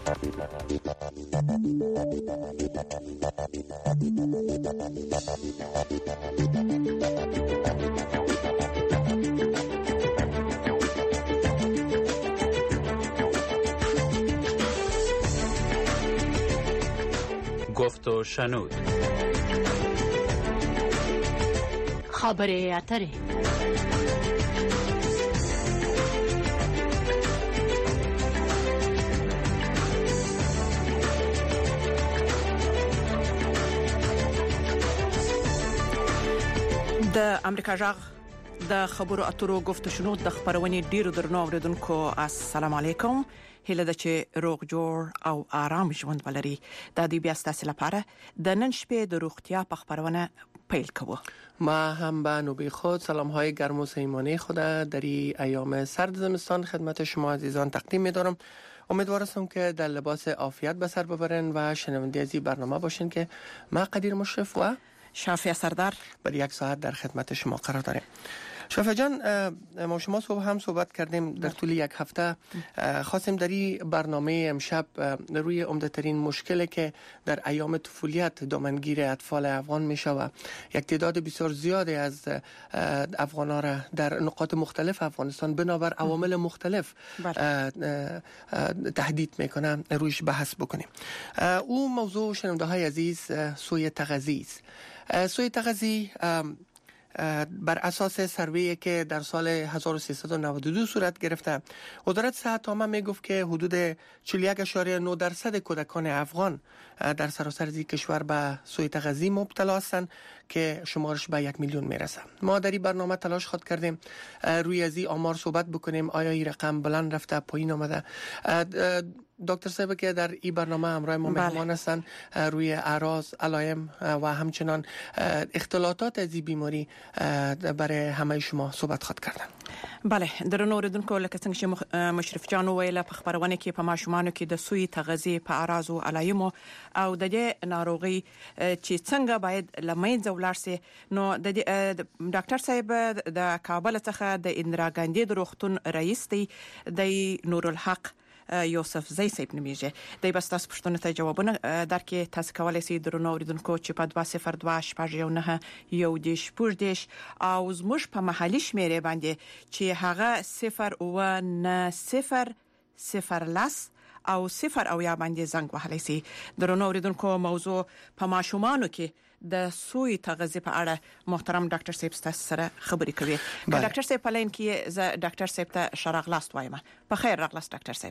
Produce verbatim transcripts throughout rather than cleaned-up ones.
گفت و شنود. خبره اتره. د امریکا جغ د خبرو اترو گفت و شنود د خبرونې ډیرو درنو اوریدونکو السلام علیکم. هله د چې روغ جوړ او آرام ژوند ولري. د دې بیا ستاسو لپاره د نن شپې د روغتیا په خبرونه پیل کوو. ما هم به نوبه خود سلام های گرم و صمیمانه خود در این ایام سرد زمستان خدمت شما عزیزان تقدیم می‌دارم. امیدوار هستم که در لباس عافیت به سر ببرین و شنونده از این برنامه باشین که ما قدیر مشرف و شافیه سردار بر یک ساعت در خدمت شما قرار داریم. شافیه جان، ما شما صبح هم صحبت کردیم در طول یک هفته. خواستیم در این برنامه امشب روی عمده ترین مشکلی که در ایام طفولیت دامنگیر اطفال افغان میشه و یک تعداد بسیار زیادی از افغان‌ها را در نقاط مختلف افغانستان بنابر عوامل مختلف تهدید میکنه رویش بحث بکنیم. او موضوع شنونده های عزیز سوی تغذیه است. سوی تغذیه بر اساس سروی که در سال هزار و سیصد و نود و دو صورت گرفته، وزارت صحت عامه میگفت که حدود چهل و یک ممیز نه درصد کودکان افغان در سراسر کشور به سوی تغذیه مبتلا هستند که شمارش به یک میلیون میرسه. ما در این برنامه تلاش خود کردیم روی از این آمار صحبت بکنیم. آیا این رقم بلند رفته پایین آمده؟ دکتر صاحب که در این برنامه همراه ما مهمان هستند روی اعراض، علائم و همچنان اختلالات از این بیماری برای همه شما صحبت خود کردن. بله، درنو اوریدونکو، لکه څنګه چې مشرف جان ویله په خبرونه کې په ماشومانو کې د سوی تغذیه په اعراض او علایمو او د دې ناروغي چې څنګه باید لمنځه ولاړ سي. نو د ډاکټر صاحب د کابل څخه د اندرا ګاندي د روغتون رئیس دی د نورالحق یوسف زئی صاحب نومیږي. د بس تاسو پښتنه ته جوابونه درکې تاسو کولای شئ درنو اوریدونکو چې په دوه صفر دوه شپږ یو نه یو دیش پوج دیش او زموږ په محلي شمیرې باندې چې هغه صفر او نه صفر صفر لاس او صفر او یا باندې زنګ وهلی شئ. درنو اوریدونکو، موضوع په ماشومانو کې د سوی تغذیه په اړه محترم ډاکټر صاحب تاسو سره خبرې کوي. ډاکټر صاحب په لین کې ز ډاکټر صاحب ته شراغلاست وایم. په خیر راغلاست ډاکټر صاحب.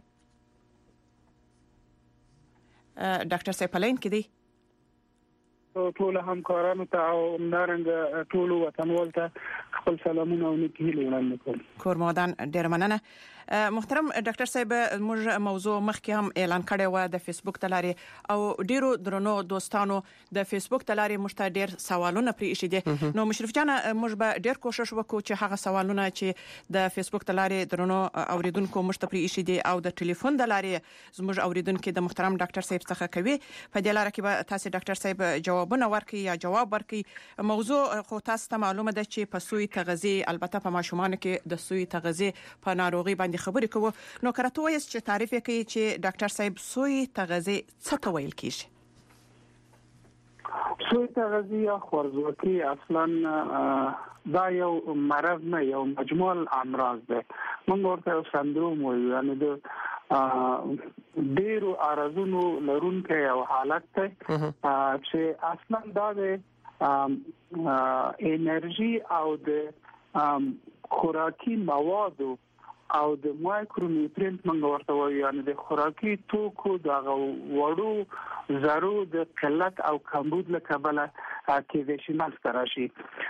ډاکټر صاحب په لین کې دی. ټول همکارانو ته او همدارنګه ټول وطنوال ته خپل سلامونه او نیک هیلې وړاندې کوم. کور مودان ډیر مننه. محترم ډاکټر صاحب، موږ موضوع مخکې هم اعلان کړی و د فیسبوک تلاري او ډیرو درنو دوستانو د فیسبوک تلاري مشته ډیر سوالونه پرې ایښي دي. نو مشرف جان، موږ به ډیر کوشش وکړو چې هغه سوالونه چې د فیسبوک تلاري درنو اوریدونکو مشته پرې ایښي دي او د ټلیفون تلاري زموږ اوریدونکو د محترم ډاکټر صاحب څخه کوي، په دې لاره کې به تاسو ډاکټر صاحب جوابونه ورکړي یا جواب ورکړي. موضوع خو تاسو ته معلومه ده چې په سوی تغذیه، البته په ماشومانو کې د سوی تغذیه په ناروغي باندې خبرې کوو. نو کرته وایي چې تعریف کوي چې ډاکټر صاحب سوی تغذیه څه ته ویل کیږي؟ سوی تغذیه خوارزواکی اصلا دا یو مرض نه، یو مجموع امراض ده. موږ ورته سندروم وایو، یعنی د ډیرو اعراضونو لرونکی یو حالت ده چې اصلا دا د انرژي او د خوراکي موادو او د مایکرو نیوټرینټ موږ ورته وایو، یعنی د خوراکي توکو د وړو ذرو د قلت او کمبود له کبله کې د شمال راشي.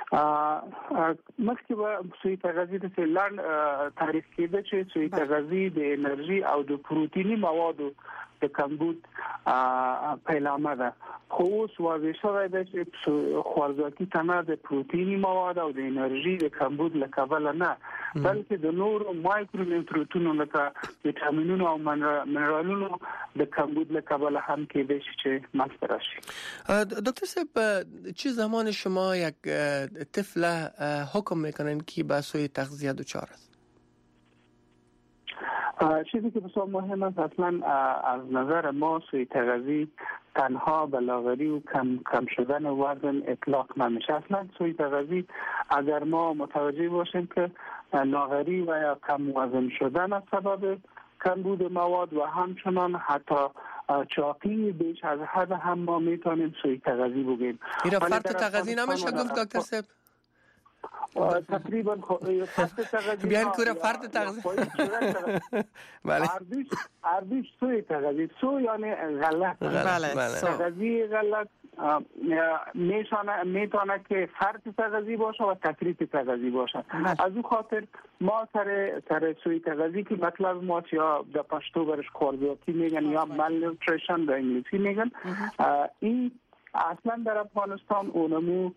مخکې به سوی تغذیه د لاند تعریف کېده چې سوی تغذیه د انرژي او د پروتینی موادو د کمبود پیلامه ده. خو اوس واضح شوی ده چې خوارزواکي تنها د پروتینی مواد او د انرژي د کمبود له کبله نه، بلکې د نورو مایکرو نیوټرینټونو لکه ویټامینونو او منرالونو د کمبود له کبله هم کېدای شي چې منځته راشي. دکتر صاحب، چه زمان شما یک طفل حکم میکنن که به سوی تغذیه دچار است؟ چیزی که بسیار مهم است اصلا از نظر ما سوی تغذی تنها بلاغری و کم کم شدن وزن اطلاق نمیشه. اصلا سوی تغذی اگر ما متوجه باشیم که لاغری و یا کم وزن شدن از سبب کمبود مواد و همچنان حتی چاقی بیش از حد هم ما میتونیم سوی تغذی بگیم. ایرا فرد تغذی نمیشه گفت دکتر صاحب؟ تقریبا فرد تغذی بیان کوره فرد تغذی بله اردیش سوی تغذی سو یعنی غلط بله تغذی غلط میشانه میتونه که فرد تغذی باشه و تفریط تغذی باشه. از اون خاطر ما سر سر سوی تغذی که مطلب ما یا در پشتو برش کاربیاتی میگن یا مالنوتریشن در انگلیسی میگن، این اصلا در افغانستان اونمو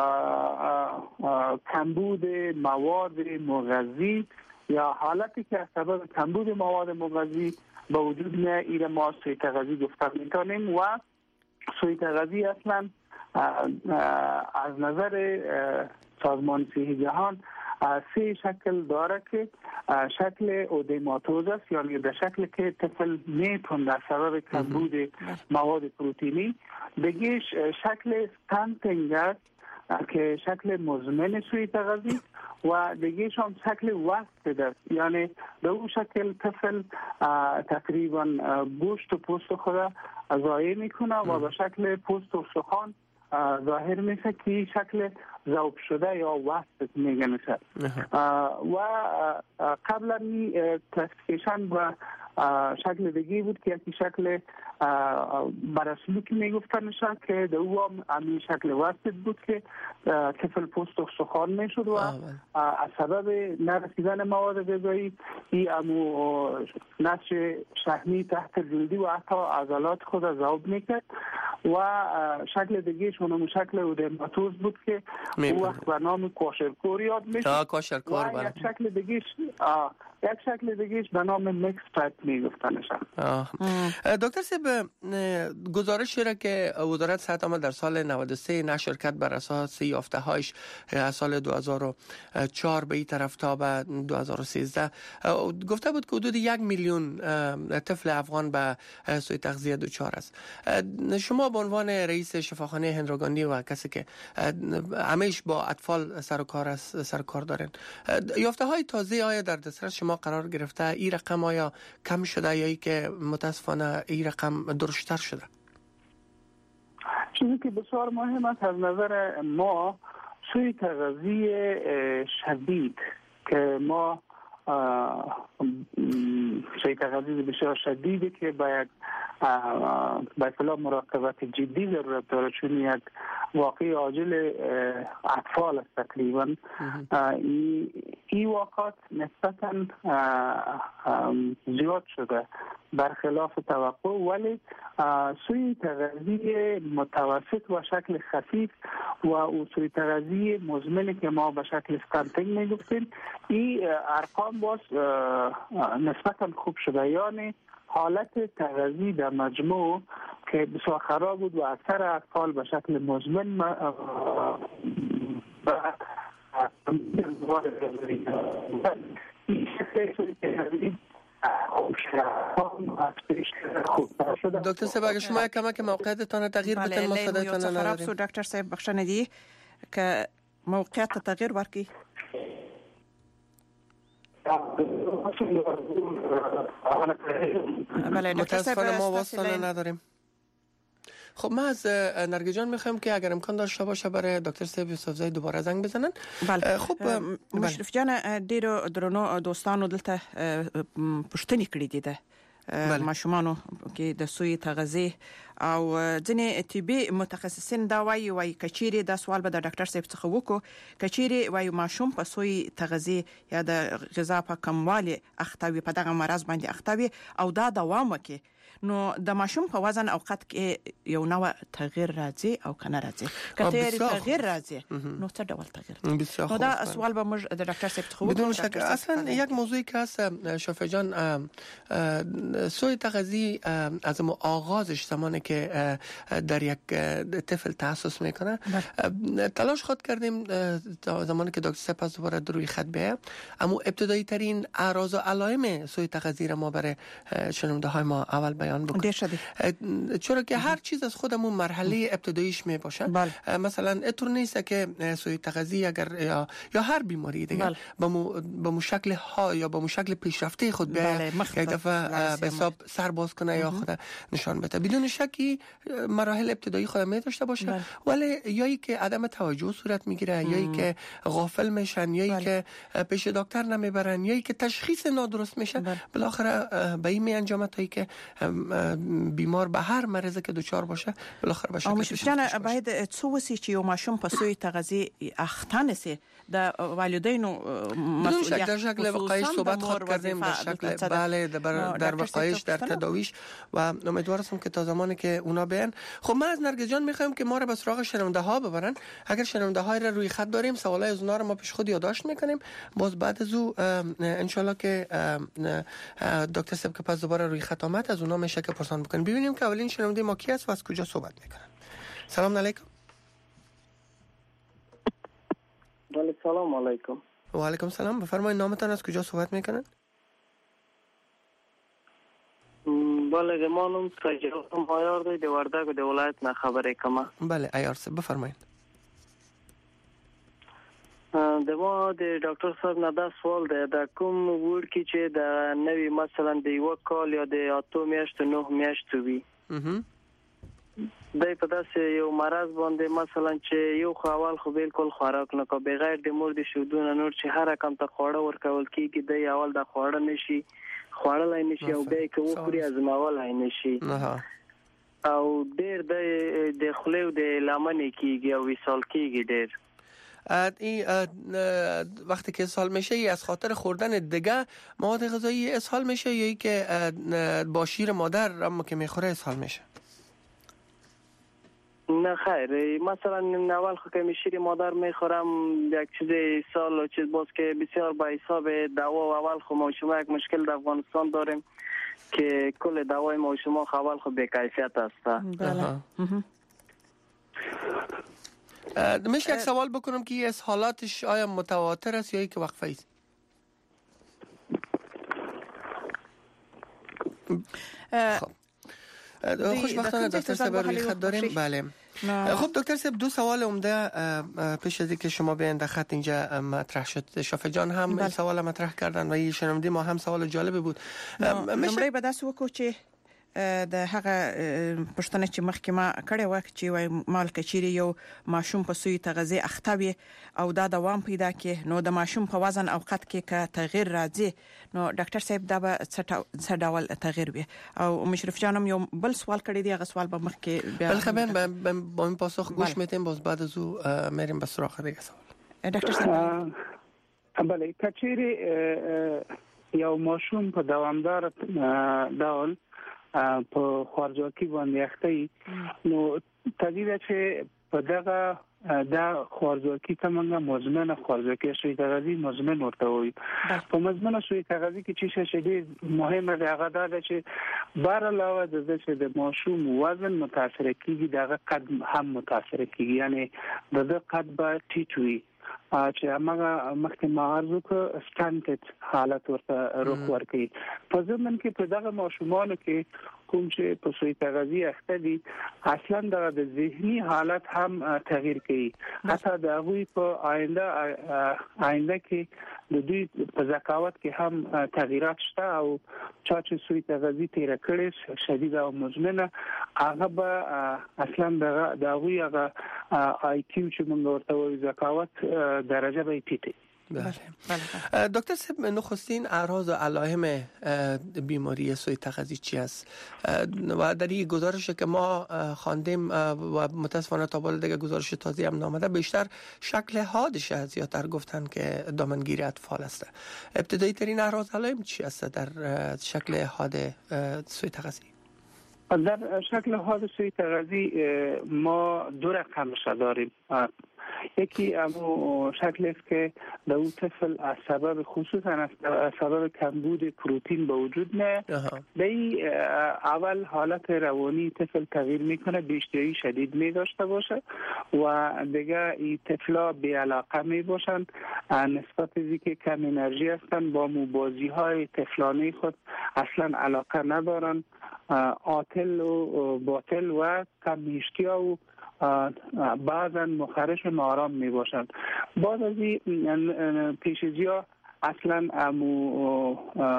کمبود مواد مغذی یا حالتی که از سبب کمبود مواد مغذی به وجود میاد ایره ما سوی تغذی گفته میتونیم. و سوی تغذی اصلا از نظر سازمان صحت جهان سه شکل داره که شکل اودیماتوز است، یعنی در شکل که طفل میتونه در سبب کمبود مواد پروتئینی. دیگه شکل استنتینگ است که شکل مزمن سوی تغذی و دیگه هم شکل وسط است، یعنی به اون شکل طفل تقریبا گوشت و پوست خود ضایع میکنه و به شکل پوست و سخان ظاهر میشه که شکل ذوب شده یا وسط میگه میشه. و قبلا می کلاسیفیکیشن و شکل دیگه بود که یکی شکل برسلوکی میگفتن میشه که در او هم همین شکل وسط بود که طفل پوست و سخان میشد و از سبب نرسیدن مواد غذایی این امو نسج شحمی تحت جلدی و حتی عضلات خود ذوب میکرد. و شکل دیگه شونم شکل اودیماتوز بود که او وقت به نام کوشرکور یاد میشه. کوشرکور و یک شکل دیگه یک شکل دیگه به نام میکس تایپ میگفتنش. دکتر صاحب، گزارشی را که وزارت صحت عامه در سال نود و سه نشر کرد بر اساس یافته هایش از سال دو هزار و چهار به این طرف تا به دو هزار و سیزده گفته بود که حدود یک میلیون طفل افغان به سوء تغذیه دچار است. شما به عنوان رئیس شفاخانه هندراگاندی و کسی که همیشه با اطفال سر و کار است سر کار دارین، یافته های تازه آیا در دسترس شما قرار گرفته؟ این رقم آیا کم شده یا ای که متاسفانه این رقم درشتر شده؟ چیزی که بسیار مهم است از نظر ما سوء تغذی شدید که ما سوء تغذی بسیار شدیدی که باید به اصطلاح مراقبت جدی ضرورت داره، چون یک واقعی عاجل اطفال است تقریبا. این واقعات نسبتا زیاد شده برخلاف توقع، ولی سوء تغذی متوسط و شکل خفیف و او سوء تغذی مزمنی که ما به شکل استنتینگ میگفتیم، این ارقام باز نسبتا خوب شده. یعنی حالت تغذی در مجموع که بسیار خراب بود و اکثر اطفال به شکل مزمن دکتر صاحب اگر شما کمک موقعیتتان تغییر بدین ما صدایتان نداریم. دکتر صاحب بخشنه دی که موقعیت تغییر ورکی. بله متاسفانه ما واسطه نداریم. خب ما از نرگس جان میخوایم که اگر امکان داشته باشه برای دکتر صاحب یوسفزی دوباره زنگ بزنن. بله خب مشرف جان ډیرو درنو دوستانو دلته پښتني کړی دي ده ماشومانو کې د سوی تغذیه او ځنې طبي متخصصین دا وایي وایي کچيري دا سوال به د ډاکټر صاحب څخه وکړو، کچيري وایي ماشوم په سوی تغذیه یا د غذا په کموالي اختاوي په دغه مرض باندې اختاوي او دا دوام وکړي، نو د ماشوم په وزن او قد کې یو نوع تغییر راځي او کنه راځي. کته تغییر راځي نو څه ډول تغییر؟ نو دا سوال به موږ د ډاکټر صاحب څخه وکړو. بدون شک اصلا یک موضوعی که هست شفیع جان سوی تغذی از آغازش زمانی که در یک طفل تاسیس میکنه تلاش خود کردیم زمانی که دکتر سپاس دوباره روی خط بیاید، اما ابتدایی ترین اعراض و علائم سوی تغذی را ما برای شنونده های ما اول بیان بکنیم، چرا که هر چیز از خودمون مرحله ابتداییش می باشه. مثلا اینطور نیست که سوی تغذی اگر یا, یا هر بیماری دیگه به مو شکل ها یا به مو شکل پیشرفته خود بیاید یک دفعه به حساب سر باز کنه یا خود نشان بده. بدون شکی مراحل ابتدایی خود می داشته باشه، ولی یایی که عدم توجه صورت میگیره، یایی که غافل میشن، یایی که پیش دکتر نمیبرن، یایی که تشخیص نادرست میشه، بالاخره به این می انجام تا که بیمار به هر مرضی که دچار باشه بالاخره بشه. مشرف جان باید څه وسی چې یو ماشوم په سوی تغذی اخته نسی د والدینو مسئولیت در شکل وقایش صحبت خود کردیم، در شکل بله در, در وقایش در تداویش و امیدوارم که تا زمانی که اونا بیان. خب من از نرگس جان میخوایم که ما را به سراغ شنونده ها ببرن. اگر شنونده های را روی خط داریم سوالای از اونا را ما پیش خود یادداشت میکنیم، باز بعد از او ان شاء الله که دکتر سب که پس دوباره روی خط آمد از اونا میشه که پرسان بکنیم. ببینیم که اولین شنونده ما کی است و از کجا صحبت میکنن. سلام علیکم. بله سلام علیکم. و علیکم سلام. بفرمایید نامتان، از کجا صحبت میکنن؟ بله ما نام سجادم ایار دی د وردګ د ولایت نه خبرې کوم. بله ایار صاحب بفرمایید. د ما د ډاکټر صاحب نه دا سوال دی، د کوم وړ کې چې د نوی مثلا د یو کال یا د اته میاشتو نه میاشتو وي دای په داسې یو مرض باندې مثلا چې یو خاوال خو بالکل خوراک نه کوي بغیر د مور د شودونه نور چې هر رقم ته خوړه ورکول کیږي د اول د خوړه نشي خوړلای نشي او به کې وخوري ازماولای نشي او ډېر د خلیو د لامنې کیږي او وصال کیږي ډېر. این وقتی که اسهال میشه ای از خاطر خوردن دیگه مواد غذایی اسهال میشه یا ای که با شیر مادر اما که میخوره اسهال میشه؟ نه خیر، مثلا اول خو که شیر مادر میخورم یک چیز سال چیز باز که بسیار با حساب دوا اول خو ما شما یک مشکل در افغانستان داریم که کل دوای ما شما اول خو به کیفیت است. بله. میشه یک سوال بکنم که اسهالاتش آیا متواتر است یا یک وقفه است؟ خب خوشبختانه دکتر صاحب روی خط داریم. بله خب دکتر صاحب دو سوال عمده پیش از اینکه شما بیاین در خط اینجا مطرح شد. شافع جان هم بله. سوال مطرح کردن و یه شنونده ما هم سوال جالب بود. نمره به دست وکړو چې د هغه پښتنه چې مخکې ما کړې و چې وای مال کچيري یو ماشوم په سوی تغذیه اخته وي او دا دوام پیدا کې نو د ماشوم په وزن او قد کې که تغییر راځي نو ډاکټر صاحب دا به څه ډول تغییر وي. او مشرف جانم یو بل سوال کړی دی، هغه سوال به مخکې بیا بل خبر با این پاسخ گوش میتیم، باز بعد از او میریم به سراغ دیگه سوال. ډاکټر صاحب بله کچيري یو ماشوم په دوامدار ډول په خارجواکي باندې اخته نو طبیعي چې په دغه دا خارجواکي څنګه مزمنه خارجواکي شوی تغذیه مزمن ورته وي. په مزمنه شوی تغذیه کې چې شې مهمه ده هغه دا چې بار علاوه د چې د ماشوم وزن متاثر کیږي دغه قد هم متاثر کیږي، یعنی دغه قد به ټیټ وي چې هغه مخکې معرض کو سټانټ حالت ورته روخ ورکړي. په ځمن کې په دغه ماشومانو کې کوم چې په سوی تغذیه اخته دي اصلا د ذهني حالت هم تغییر کوي، حتی د هغوی په آینده آینده کې د دوی په ذکاوت کې هم تغییرات شته او چا چې سوی تغذیه تیر کړي شدید او مزمنه هغه به اصلا د هغوی هغه آی کیو چې موږ ورته وایو ذکاوت درجه به ټیټه. بله دکتر صاحب نخستین اعراض و علائم بیماری سوی تغذیه چی است و در این گزارش که ما خواندیم و متاسفانه تا بالا دیگه گزارش تازه هم نامده بیشتر شکل حادش است یا تر گفتن که دامنگیری اطفال است. ابتدایی ترین اعراض علائم چی است در شکل حاد سوی تغذیه؟ در شکل حادثه تغذی ما دو رقم داریم. یکی امو شکل است که در اون طفل از سبب خصوصا از سبب کمبود پروتئین به وجود میاد. به اول حالت روانی طفل تغییر میکنه، بیشتری شدید می داشته باشه و دیگه این طفلا بی علاقه می باشن، نسبت از اینکه کم انرژی هستن با مبازی های طفلانه خود اصلا علاقه ندارن، عاطل و باطل و کم اشتیا و بعضا مخرش و نارام می باشند. بعض از این پیشیزی ها اصلا امو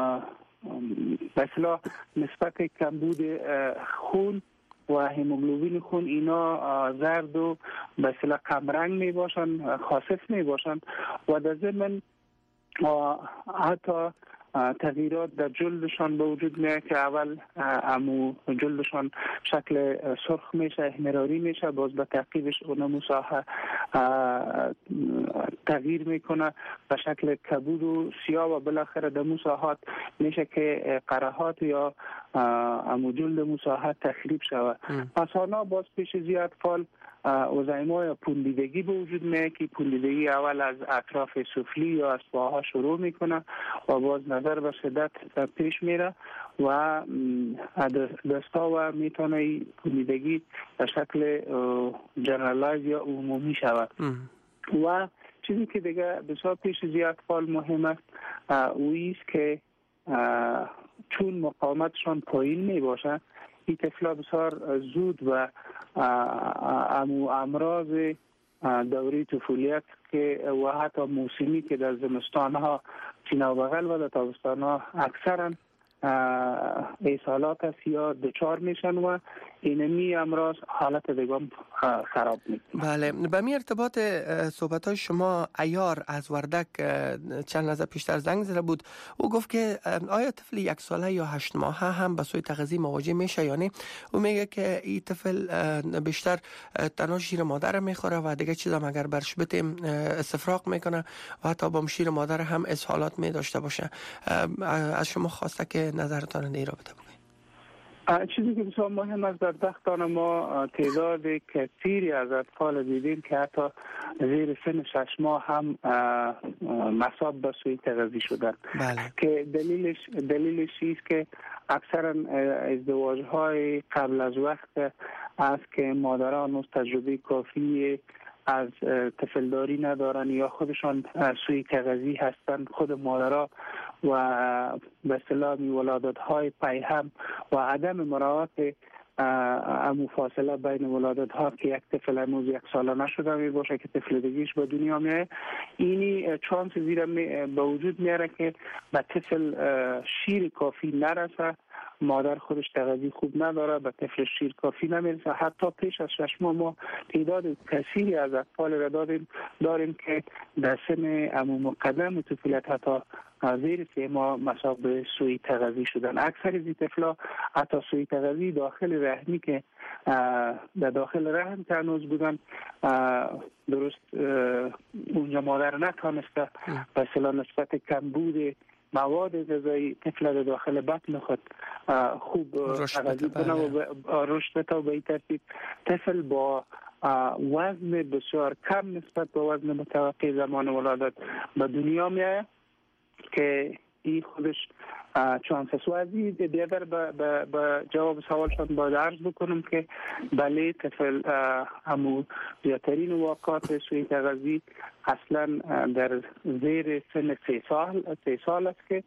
مثلا نسبت کمبود خون و هیموگلوبین خون اینا زرد و مثلا کمرنگ می باشند، خاصف می باشند و در ضمن حتی تغییرات در جلدشان به وجود میاد که اول امو جلدشان شکل سرخ میشه، احمراری میشه، باز به تعقیبش اون مساحه تغییر میکنه به شکل کبود و سیاه و بالاخره در مساحات میشه که قرهات یا امو جلد مساحه تخریب شود. پس آنها باز پیش زیاد فال اوزایما پوندیدگی به وجود میاد که پوندیدگی اول از اطراف سفلی یا از پاها شروع میکنه و باز نظر به شدت پیش میره و دستا و میتونه پوندیدگی به شکل جنرالایز یا عمومی شود. و چیزی که دیگه بسیار پیش زیاد فال مهم است اویست که چون مقاومتشان پایین می باشه این طفلا بسیار زود و امراض دوره طفولیت که و حتی موسمی که در زمستان ها سینه و بغل و در تابستان ها اکثرا ایصالات است یا دچار میشن و اینمی امراض حالت دیگم خراب میکنه. بله، به می ارتباط صحبت های شما عیار از وردک چند لحظه پیشتر زنگ زده بود. او گفت که آیا طفل یک ساله یا هشت ماهه هم به سوی تغذیه مواجه میشه یا نه؟ او میگه که این طفل بیشتر تنها شیر مادر میخوره و دیگه چیزا مگر برش بتیم استفراغ میکنه و حتی با شیر مادر هم اسهالات می داشته باشه. از شما خواسته که نظرتان در این رابطه بگید. چیزی که بسیار مهم است در بختان ما تعداد کثیری از اطفال دیدیم که حتی زیر سن شش ماه هم مصاب به سوی تغذیه شدن. بله. که دلیلش دلیلش است که اکثرا ازدواج های قبل از وقت است که مادران از تجربه کافی از طفلداری ندارن یا خودشان سوی تغذیه هستن، خود مادرها و به اصطلاح ولادت‌های پیهم و عدم مراعات مفاصله بین ولادت‌ها که یک طفل هنوز یک ساله نشده می باشه که طفل دیگه‌اش به دنیا میاد، اینی چانس زیرا به وجود میاره که به طفل شیر کافی نرسه، مادر خودش تغذیه خوب نداره، به طفل شیر کافی نمیرسه. حتی پیش از شش ماه ما تعداد کثیری از اطفال را داریم داریم که در سن عمو مقدم طفولیت حتی زیر سه ماه مصاب به سوی تغذیه شدن. اکثر از این طفلا حتی سوی تغذیه داخل رحمی که در داخل رحم که هنوز بودن درست اونجا مادر نتانسته به اصطلاح نسبت کمبود مواد غذایی طفل در داخل بطن خود خوب تغذیه کنه و رشد بده و به این ترتیب طفل با وزن بسیار کم نسبت به وزن متوقع زمان ولادت به دنیا میاد که این خودش چانس است. و از این دیگر به جواب سوالشان باید عرض بکنم که بله طفل همو زیادترین واقعات سوی تغذیه اصلا در زیر سن سه سال سه سال است که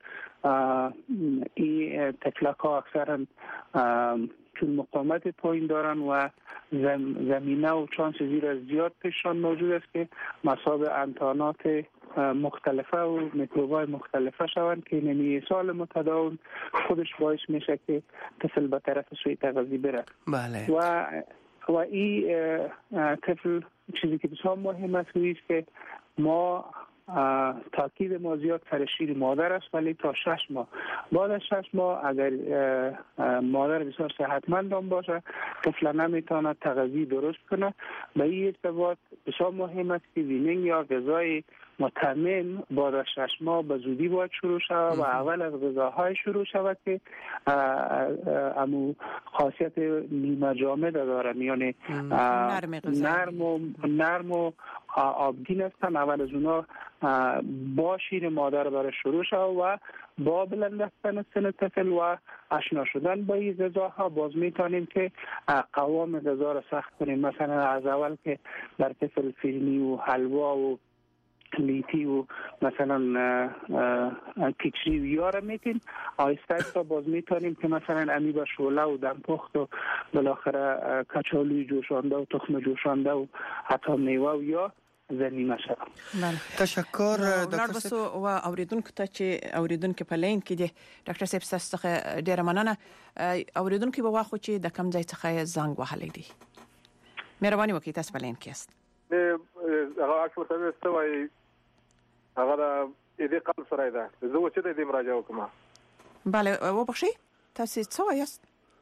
این طفلک ها اکثرا چون مقاومت پایین دارن و زمینه و چانس زیر از زیاد پیششان موجود است که مصاب انتانات مختلفه و میکروبای مختلفه شوند که نمی سال متداول خودش باعث میشه که طفل به طرف سوی تغذیه بره. بله. و و این طفل چیزی که بسیار مهم است است که ما تاکید ما زیاد سر شیر مادر است، ولی تا شش ماه بعد از شش ماه اگر مادر بسیار صحتمند باشه طفل نمیتونه تغذیه درست کنه. به این ارتباط بسیار مهم است که وینینگ یا غذای متمم بعد از شش ماه به زودی باید شروع شود و اول از غذاهای شروع شود که امو خاصیت نیمه جامد دارن، یعنی نرم و نرم و آبگین هستن. اول از اونا با شیر مادر برای شروع شد و با بلند هستن سن طفل و آشنا شدن با این غذاها باز میتونیم که قوام غذا را سخت کنیم. مثلا از اول که در طفل فیرنی و حلوا و لیتی و مثلا کیچری و یاره میتیم، آیسته آیسته باز میتونیم که مثلا امی با شوله و دمپخت و بالاخره کچالوی جوشانده و تخم جوشانده و حتی میوه و یا زنیمه شد. تشکر دکتر سیب. و اوریدونکو ته چې اوریدونکو په لین کې دي ډاکټر سیب تاسو څخه ډیره مننه. اوریدونکو به واخو چې د کم ځای څخه زنګ وهلی دي. مهرباني وکړئ تاسو په لین کې است. هغه اکثر څه استوي هغه د دې قلب سره ده. زه و چې د دې مراجعه وکم. بله و بخشي تاسو څه وایاست؟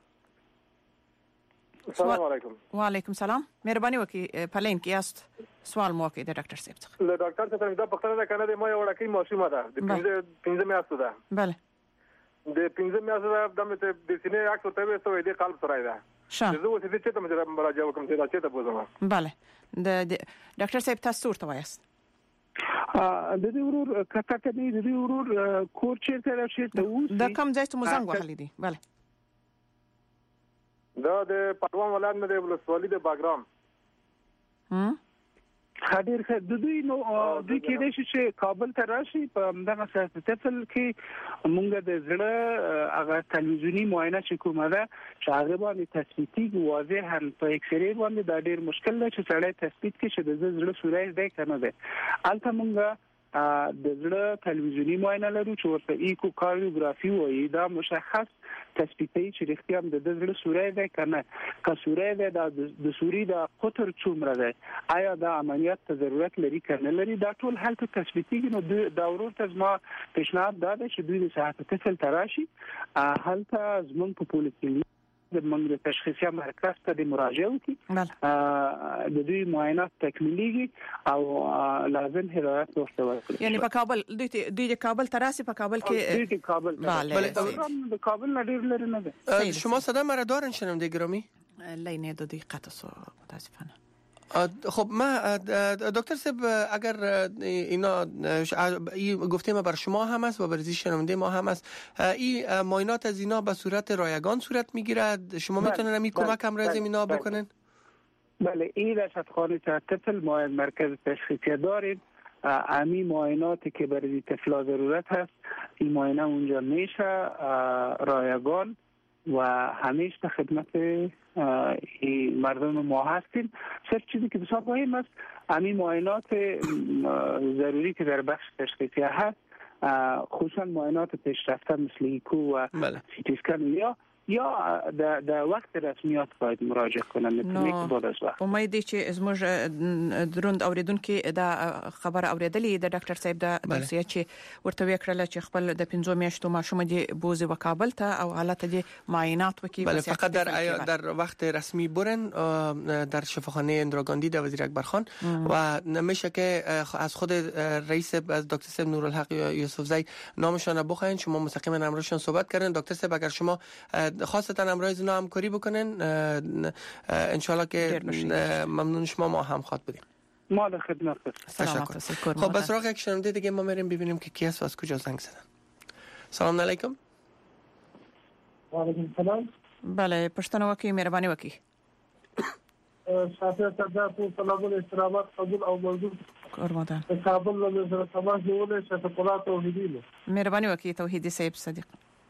السلام علیکم. وعلیکم سلام. مهرباني وکړئ په لین کې است. سوال مو کوي د ډاکټر صاحب څخه. له ډاکټر څخه دا پښتنه ده کنه د ما یو وړکې ماشومه ده د پنځه پنځه میاشتو ده. بله د پنځه میاشتو د مته د سینې اکثر ته وسوي د قلب سره ده. شه زه اوس دې چې ته مې مراجعه وکم چې دا چې ته بوزم. بله د ډاکټر صاحب تاسو ورته وایاست. د دې ورور کته کدي د دې ورور کور چیرته راشه ته اوس د کم ځای ته مو زنګ وهلی دي. بله دا د پټوان ولایت نه د ولسوالۍ د باګرام. هم خاطر د دوی نو دوی کې د شي کابل ته راشي په دغه سره طفل کې مونږ د زړه هغه تلویزیونی معاینه چې کومه ده چې هغه باندې تثبیتي واضح هم په ایکس ری باندې دا ډیر مشکل دی چې سړی تثبیت کړي چې د زړه سورای دی کنه ده. البته مونږ د زړه تلویزیونی معاینه لرو چې ورته ایکوکاردیوګرافي وایي. دا مشخص تثبیتي چې رښتیا هم د زړه سورای دی کنه که سورای دی د سوري د قطر څومره دی، آیا دا عملیات ته ضرورت لري کنه لري، دا ټول هلته تثبیتي نو دا ورور ته ما پیشنهاد داده چې دوی د صحت طفل تراشي هلته زمون په پولیکلینیک د منګ تشخیصي مرکز ته د مراجعه وکړي. د دوی معاینات تکمیلیږي او لازم هدایت ورته ورکړي. یعنی په کابل دوی دوی کابل تراسي په کابل کې دوی کابل بله د کابل نه ډیر لري نه ده. شما صدا مرا دارن شنونده گرامی؟ لینه دو دقیقه سو متاسفانه. خب ما دکتر صاحب اگر اینا این گفته ما بر شما هم است و بر شنونده ما هم است، این معاینات از اینا به صورت رایگان صورت میگیرد؟ شما میتونن می کمک هم از اینا بکنن؟ بله این رصدخانه طفل ما مرکز تشخیصی داریم. امی معایناتی که برای طفل ضرورت هست این معاینه اونجا میشه رایگان و همیشه خدمت مردم ما هستیم. صرف چیزی که بسیار مهم است همین معاینات ضروری که در بخش تشخیصی هست، خصوصا معاینات پیشرفته مثل ایکو و سیتی اسکن یا یا د د وخت رسمیات باید مراجعه کنن نو بعد از وخت. امید دی چې زموږ دروند اوریدونکو دا خبر اوریدلې د ډاکټر صاحب د توصیه چې ورته وکړل چې خپل د پنځو میاشتو ماشوم دی بوزي و کابل ته او حالت دی معاینات وکړي. بله فقط در در وقت رسمی برن در شفاخانه اندرا گاندی در وزیر اکبر خان و نمیشه که از خود رئیس از دکتر صاحب نورالحق یوسف زی نامشون بخواین، شما مستقیما امروزشون صحبت کردن. دکتر صاحب اگر شما خاصتا امروز اینا همکاری بکنن ان شاء الله که ممنون شما ما هم خواد بودیم. ما در خدمت هستیم. خب بس سراغ یک شنونده دیگه ما میریم ببینیم که کی است و از کجا زنگ زدن. سلام علیکم. و علیکم سلام. بله پښتنه وکي مهرباني وکي. شافعي صداقت سلام علیکم استرامات قبول او منظور قربان. کابل له سره تماس نیولې چې په قرات توحیدی مهرباني وکي توحیدی صاحب صدیق.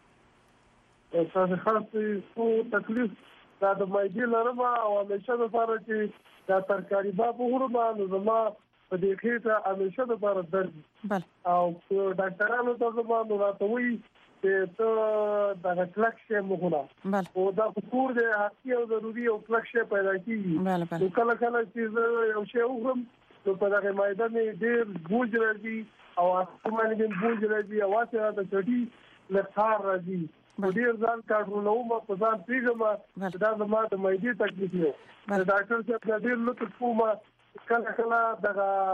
تاسو خاصه خو تکلیف دا د مایدی لرم او همیشه د لپاره چې دا ترکاری باب وګورم نو زما په دې کې ته همیشه د لپاره درد بل او ډاکټرانو ته زما نو راځوي چې ته دا کلکشه مخونه بل او دا کور دې حقي او ضروري او کلکشه پیدا کیږي. بل بل کله کله چې یو شی وګورم نو په دغه میدان ډېر بوج راځي او اسمانه دې بوج راځي او واسه دا چټي لثار راځي. ډیر ځان کارونه مو په ځان پیګم دا زما د مېدی تکلیف دی. ډاکټر صاحب ډیر لطف کوم کله کله دا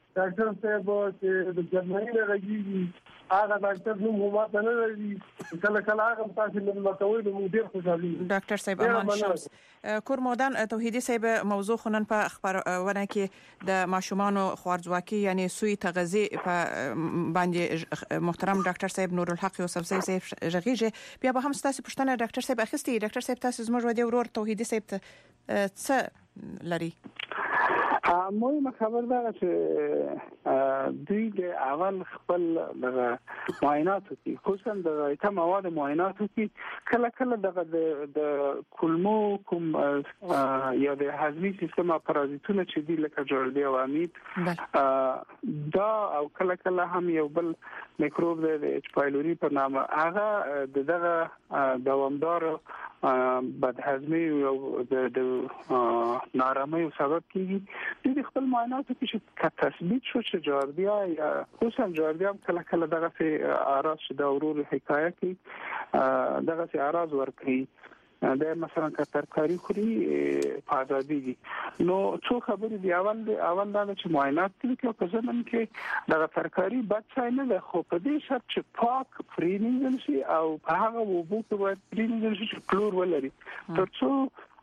ډاکټر صاحب چې د جرمني نه راځي هغه ډاکټر نو مو ماته نه راځي کله کله هغه تاسو نن متوي نو ډیر خوشالي ډاکټر صاحب امان شمس کور مودان توحیدی صاحب موضوع خنن په خبرونه کې د ماشومان خوارځواکي یعنی سوی تغذیه په باندې محترم ډاکټر صاحب نور الحق یوسف صاحب رغیجه بیا به هم تاسو پښتنه ډاکټر صاحب اخیستي ډاکټر صاحب تاسو زموږ ودی ورور توحیدی صاحب څه لري مهمه خبر ده چې دوی د اول خپل د معایناتو کې خصوصا د ایته مواد معایناتو کې کله کله د د کولمو کوم یا د هضمي سیستم پارازیتونه چې دی لکه جوړدي او امید دا او کله کله هم یو بل میکروب د اچ پایلوري په نامه هغه دغه دوامدار بدهضمي او د نارامۍ سبب کیږي د خپل معایناتو کې چې تثبیت شو چې جاردیا یا خصوصا جاردیا کله کله دغه سي اعراض شته ورور حکایت کی دغه سي اعراض ورکړي د مثلا ترکاری خوري په ازادي دي نو څو خبرې دی اول دی اول دا چې معاینات کې په ځمن کې دغه ترکاری بد څه نه ده خو په دې شرط چې پاک فرینینګ شي او په هغه وبو کې باید فرینینګ شي چې کلور ولري ترڅو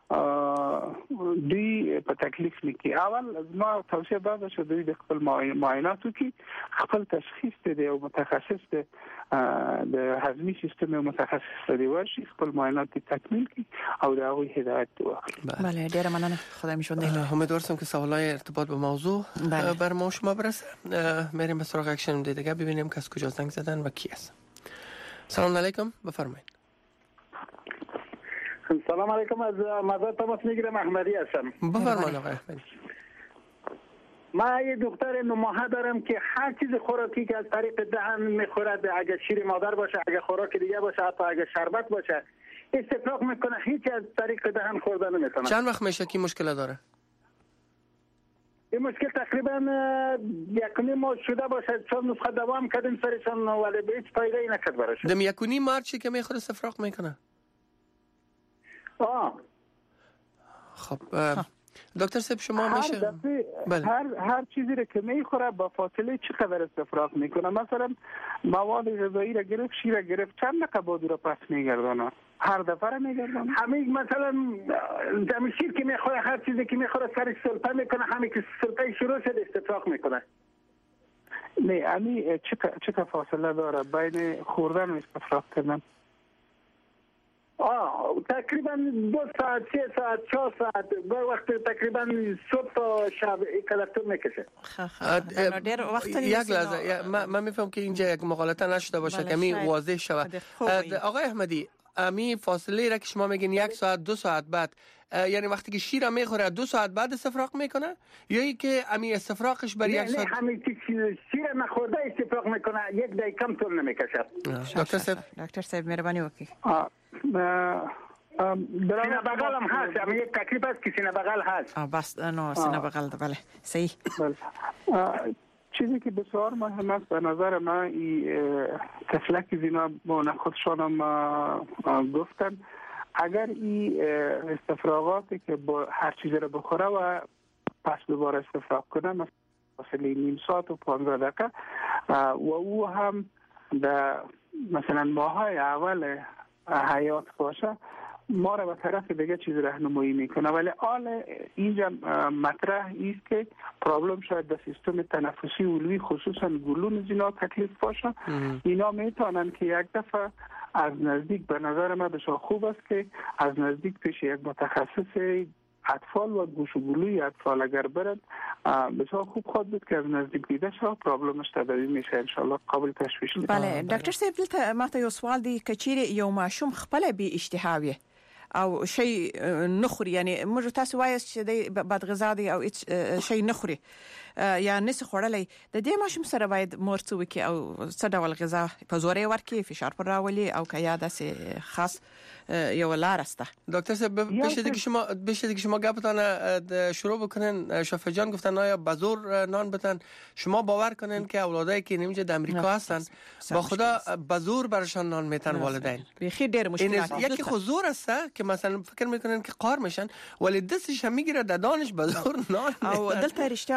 دی په تکلیف نکي اول ما توصيه دا ده چې دوی د خپل معایناتو کې خپل تشخیص دی او متخصص دی د هضمي سیستم متخصص دی ورشي خپل معاینات تکمیل کی او دا وی هدایت واخلي. بله ډیره مننه خدای می شونده. امیدوارم که سوالای ارتباط به موضوع بر ما شما برسه. میریم به سراغ یک شنونده دیگه ببینیم که از کجا زنگ زدن و کی است. سلام علیکم بفرمایید. سلام علیکم از مزار تماس میگیرم احمدی هستم. بفرمایید آقای احمدی. ما یه دختر نو ماهه دارم که هر چیز خوراکی که از طریق دهن میخورد اگه شیر مادر باشه اگه خوراک دیگه باشه حتی اگه شربت باشه استفراغ میکنه هیچ از طریق دهن خوردن نمیتونه. چند وقت میشه که مشکل داره؟ این مشکل تقریبا یک نیم ماه شده باشه چون نسخه دوام کردیم سرشان ولی به هیچ فایده ای نکرد براش. دم یک نیم ماه چی که میخوره استفراغ میکنه؟ آه خب دکتر صاحب شما میشه بله. هر هر چیزی رو که میخوره با فاصله چقدر استفراغ میکنه مثلا مواد غذایی را گرفت شیر را گرفت چند دقیقه بعد رو پس میگردونه هر دفعه را میگردونه همین مثلا دم شیر که میخوره هر چیزی که میخوره سرش سلطه میکنه همین که سلطه شروع شد استفراغ میکنه نه امی چه چه فاصله داره بین خوردن و استفراغ کردن؟ آه تقریبا دو ساعت سه ساعت چهار ساعت گاهی وقت تقریبا صبح تا شب کلاتور میکشه. یک لحظه من میفهم که اینجا یک مغالطه نشده باشه که می واضح شود. آقای احمدی امی فاصله را که شما میگین یک ساعت دو ساعت بعد یعنی وقتی که شیر میخوره دو ساعت بعد استفراغ میکنه یا ای که امی استفراغش بر یک ساعت؟ نه همین که شیر نخورده استفراغ میکنه یک دقیقه کم طول نمیکشه. دکتر صاحب دکتر صاحب مهربانی وکیل. سینه بغل هم هست اما یک تکلیف هست که سینه بغل هست. آه بس نه سینه بغل بله صحیح. چیزی که بسیار مهم است به نظر من این تفلک زینا با خودشانم گفتن اگر این استفراغاتی که با هر چیزی رو بخوره و پس دوباره استفراغ کنه مثلا فاصله نیم ساعت و پانزده دقیقه و او هم در مثلا ماهای اول حیات باشه ما را به طرف دیگه چیز راهنمایی میکنه ولی حال اینجا مطرح است که پرابلم شاید در سیستم تنفسی علوی خصوصا گلون زینا تکلیف باشه اینا میتونن که یک دفعه از نزدیک به نظر من بسیار خوب است که از نزدیک پیش یک متخصص اطفال و گوش و گلوی اطفال اگر برد بسیار خوب خود بود که از نزدیک دیده شد پرابلمش تداوی میشه ان شاء الله قابل تشویش نیست. بله ډاکټر صاحب دلته ماته یو سوال دی کچېره یو ماشوم خپل به اشتهاوي او شی نخوري یعنی موږ تاسو وایي چې د بد غذا دی او شی نخوري یا نس خورلې د دې ماشوم سره باید مورڅ وکي او څه ډول غذا په زوري ورکي فشار پر راولي او که یاد سه خاص یو لار است. دکتر صاحب بشه دیگه شما بشه دیگه شما گپتان شروع بکنن شفا جان گفتن آیا بازور نان بتن شما باور کنن که اولادایی که نمیشه در امریکا هستن با خدا بازور برشان نان میتن والدین بخیر ډیر مشکلات یکی حضور است که مثلا فکر میکنن که قار میشن ولی دستش هم میگیره ددانش بازور نان او دلته رښتیا هم په دې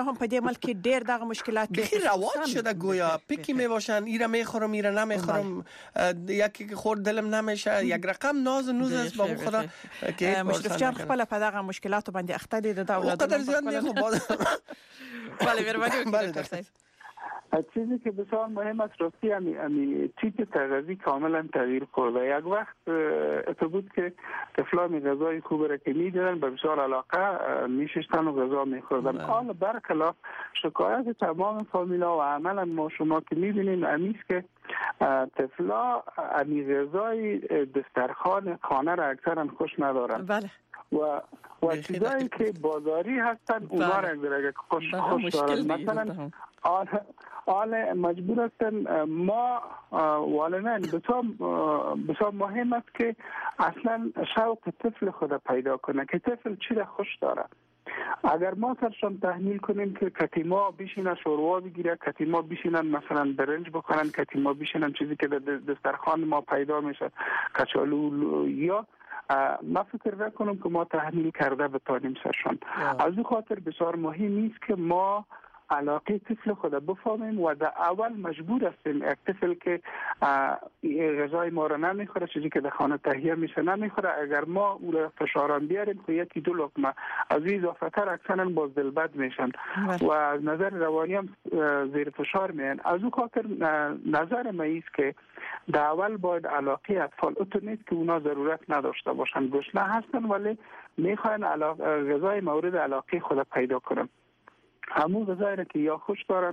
عمل کې ډېر دغه مشکلات بخی رواج شده گویا پکی میباشن ایره میخورم ایره نمیخورم یکی خورد دلم نمیشه یک رقم ناز و نوز است با خدا که مشرف جان خپل په دغه مشکلاتو باندې اخته دي د اولادونو قدر زیاد نه خو باز بله مهرباني وکړئ دکتر صاحب. چیزی که بسیار مهم است راستی امی امی تیپ تغذی کاملا تغییر خورده. یک وقت اتو بود که طفلان غذای خوب را که میدیدن به بسیار علاقه میشستن و غذا میخوردن. حالا برخلاف شکایت تمام فامیلا و عملا ما شما که میبینیم امیست که طفلا امی غذای دسترخوان خانه را اکثرا خوش ندارن. بله. و و چیزایی که بازاری هستن اونا را اگر خوش خوش دارن. مثلا آن آن مجبور هستن ما والدین بسیار بسیار مهم است که اصلا شوق طفل خود پیدا کنه که طفل چی را خوش داره. اگر ما سرشان تحمیل کنیم که کتیما بیشینن شوروا بگیره، کتیما بیشینن مثلا برنج بخورن، کتیما بیشینن چیزی که در دسترخوان ما پیدا میشه کچالو، یا ما فکر نکنم که ما تحمیل کرده بتانیم سرشان. از این خاطر بسیار مهم است که ما علاقه طفل خود بفهمیم و در اول مجبور هستیم یک طفل که غذای ما را نمیخوره، چیزی که در خانه تهیه میشه نمیخوره، اگر ما او را فشاران بیاریم که یکی دو لقمه از این اضافه تر اکثرا باز دلبد میشن و از نظر روانی هم زیر فشار میان. از او خاطر نظر ما ایست که در اول باید علاقه اطفال اتو نیست که اونا ضرورت نداشته باشن، گشنه هستن ولی میخواین غذای مورد علاقه خود پیدا کنن. همون غذایی را که یا خوش دارن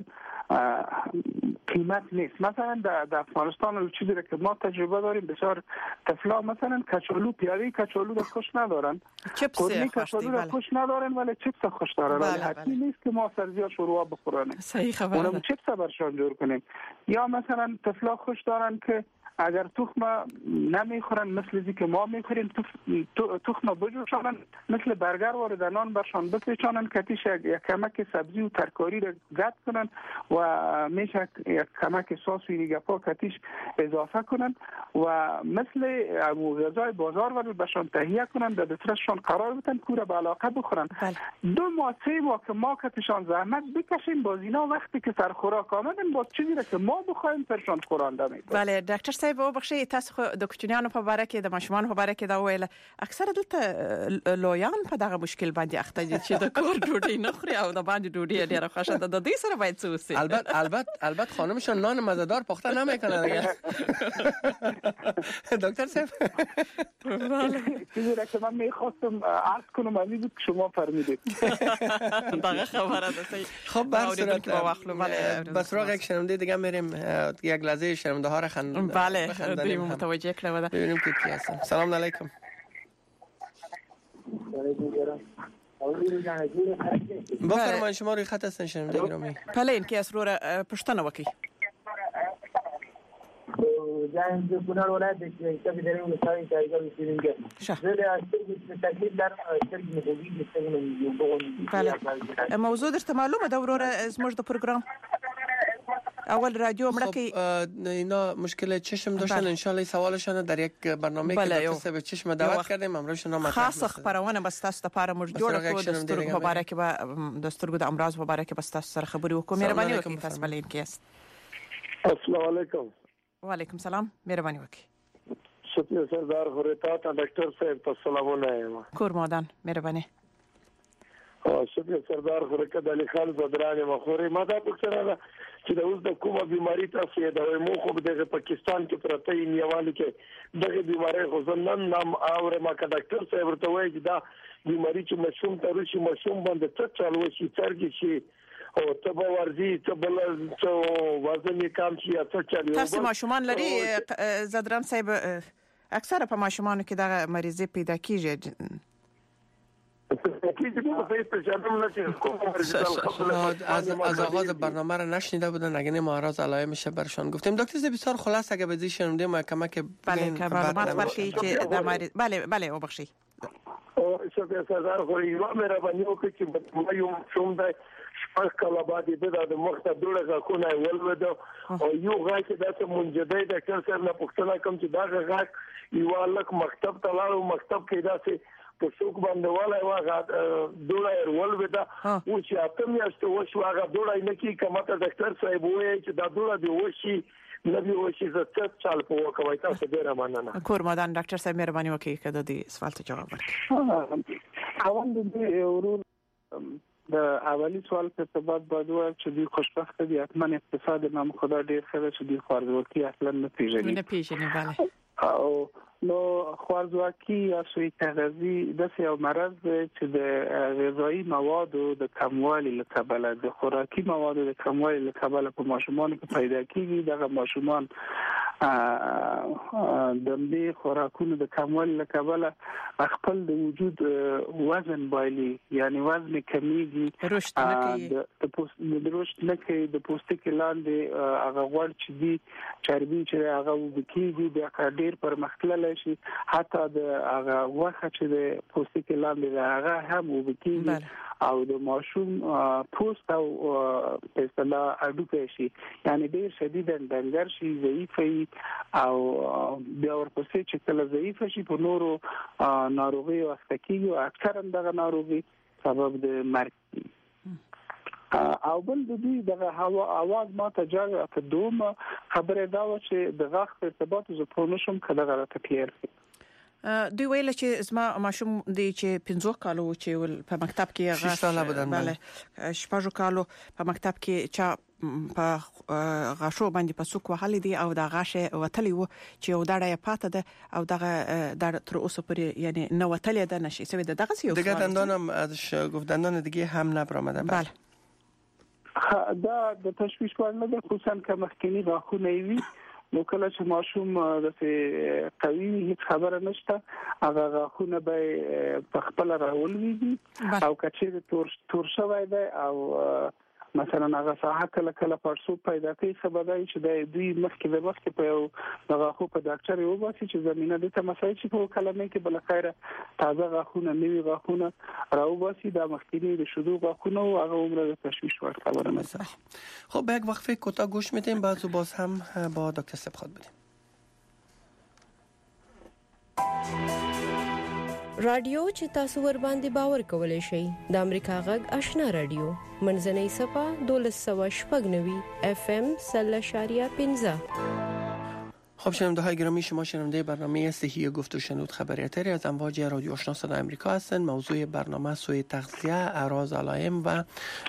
قیمت نیست. مثلا در افغانستان چیزی را که ما تجربه داریم بسیار طفلا مثلا کچالو، پیاده کچالو را خوش ندارن، قرمه کچالو را خوش ندارن ولی چپس خوش دارن. ولی حتمی نیست که ما سرزیا شوروا بخورن، صحیح خبره، اونم چپس برشان جور کنیم. یا مثلا طفلا خوش دارن که اگر تخم نمیخورن مثل زی که ما میخوریم تخم بجوشانن، مثل برگر وارد نان برشان بپیچانن، کتیش یک کمک سبزی و ترکاری را گد کنن و میشه یک کمک ساس و اینی گپا کتیش اضافه کنن و مثل غذای بازار وارد برشان تهیه کنن، در دسترسشان قرار بدن کورا به علاقه بخورن. دو ماه سه ماه که ما کتیشان زحمت بکشیم باز اینا وقتی که سر خوراک آمدن باز چیزی را که ما بخوایم سرشان خورانده میکنن. بله دکتر صاحب وبخښئ تاسو خو د کوچنیانو په باره کې د ماشومانو په باره کې دا ویل اکثره دلته لویان په دغه مشکل باندې اخته دي چې د کور ډوډۍ نه خوري او د باندې ډوډۍ ډیره خوښه ده. د دې سره باید څه وسی؟ البته البته البته خانمشون نان مزه‌دار پخته نمیکنن دیگه. دکتر صاحب چیزی را که من میخواستم عرض کنم همین بود که شما فرمودید. دغه خبره ده. خب بر صورت به سراغ یک شنونده دیگه میریم، یک لحظه شنونده ها را خند بله دوی متوجه کړو. ببینیم که کی هستن. سلام علیکم. بفرمایید شما روی خط هستین شنونده گرامی. بله این که اسرور پښتنه وکي. جان د کونړ ولایت د کتاب درې ولسوالۍ تاریخي وسیلنګ زه د اصلي تکلیف در سترګې مخوږي د څنګه بله موضوع درته معلومه ده وروره زموږ د پروګرام اول رادیو مړکی اینا مشکل چشم داشتن. ان شاء الله سوالشون در یک برنامه که دکتر صاحب چشم دعوت کردیم امروز نام خاص خبرونه بس تاسو لپاره موږ جوړ کړو د سترګو مبارک به د سترګو د امراض مبارک بس تاسو سره خبرې وکړو. مهرباني وکړئ تاسو بلین کیس. السلام علیکم. وعلیکم سلام. مهرباني وکړئ. شکر سردار خورتا ته ډاکټر صاحب ته سلامونه وایم. کور مودان مهرباني. او شکر سردار خورتا د علي خان زدرانه مخوري ما دا پوښتنه چې د اوس د کومه بیماری تاسو یې د مو خو د پاکستان کې پرته یې نیواله کې دغه بیماری خو ځنن نام اوره ما کا ډاکټر صاحب ورته وایي چې دا بیماری چې مشوم ته رشي مشوم باندې څه چالو شي ترګي شي او تبه ورزي تبه څو وزن کم شي څه چالو. تاسو ماشومان لري زدران صاحب؟ اکثره په ماشومانو کې دغه مریضي پیدا کیږي. از از آغاز برنامه را نشنیده بودن، اگه نه معرض علائمش برشان گفتیم. دکتر صاحب بسیار خلاص اگه بدی شنونده ما کمک بله که معلومات ورکړي چې د مریض بله بله وبخښي. او شکر سردار خو یو مې را باندې وکړي چې ما یو شوم ده شپږ کاله بعد دې د مخ ته ډوړه غاښونه ولود او یو غاښ داسې منجدي ډاکټر صاحب نه پوښتنه کوم چې دا غاښ یو لک مکتب ته لاړو، مکتب کې داسې په څوک باندې ولا هغه دوړه ول ودا او چې اته میاشتې وشو هغه دوړه نه کی کمته ډاکټر صاحب وایي چې دا دوړه دی وشي نبی وشي زه څه چال په وکوي تاسو ډیر مننه کورمدان ډاکټر صاحب مهرباني وکړئ کده دې سوال ته جواب ورکړئ اول دې ورور د اولی سوال په سبب باندې چې دوی خوشبخت دي حتما اقتصاد نام خدا ډیر ښه چې دوی خوارځواکي اصلا نه پیژني نه پیژني bale او نو خوارځواکي یا سوء تغذیه د یو مرض چې د غذایی موادو د کموالي له کبله د خوراکي موادو د کموالي له کبله په ماشومان کې پیدا کیږي دغه ماشومان د دې خوراکونو د کموالي له کبله خپل د وجود وزن بایلي یعنی وزن کمیږي رشد نه کوي د پوست د رشد نه کوي د پوستکي لاندې هغه غوړ چې دي چربي چې هغه وبکیږي د ډیر پرمختلل شي حتی د هغه وخت چې د پوستکي لاندې هغه هم وبکیږي او د ماشوم پوست او په اصطلاح اډوکه شي یعنی ډیر شدید دنګر شي ضعیف او بیا ورپسې چې کله ضعیف شي په نورو ناروغي او اختکیږي او اکثرا دغه ناروغي سبب د مرګ او بل د دې دغه هوا اواز ما ته جوړه په دوه خبره دا و چې د غاښ ارتباط ز پرونشم کله غلطه کلیر دوی ویل چې زما ماشوم دی چې پنځه کالو چې په مکتب کې غاښ بله شپږ کالو په مکتب کې چا په غاښو باندې په سوق وهلې دي او د غاښه وتلی و چې یو دړه پاته ده او دغه د تر اوسه پورې یعنی نو وتلی ده نشي سوي دغه یو دغه دندانم ازش گفت دندان دیگه هم نبرآمده بله دا د تشویش وړ نه ده خصوصا که مخکنی غاښونه وي نو کله چې ماشوم د قوي هیڅ خبره نشته هغه غاښونه به په خپل راولويږي او کچې تور تور شوی دی او مثلا هغه ساحه کله کله پرسو پیدا کوي سبب دی چې د دوی مخکې د مخکې په یو غاښو په ډاکټر یو باسي چې زمينه د تمسای چې په کلمه کې بل خیره تازه غاښونه نوي غاښونه راو باسي د مخکې د شودو غاښونه او هغه عمر د تشویش ور خبره نه. خب به یک وقفه کوتاه گوش میدیم بعد باز هم با دکتر سبخات بدیم. رادیو چې تاسو ور باندې باور کولای شئ د امریکا غږ آشنا رادیو منځنۍ صفه دولس سوه شپږ نوي اف ام سل شاریه پنځه. خب شنونده های گرامی شما شنونده برنامه صحی گفت و شنود خبریاتری از امواج رادیو آشنا صدای آمریکا هستند. موضوع برنامه سوء تغذیه، اعراض علائم و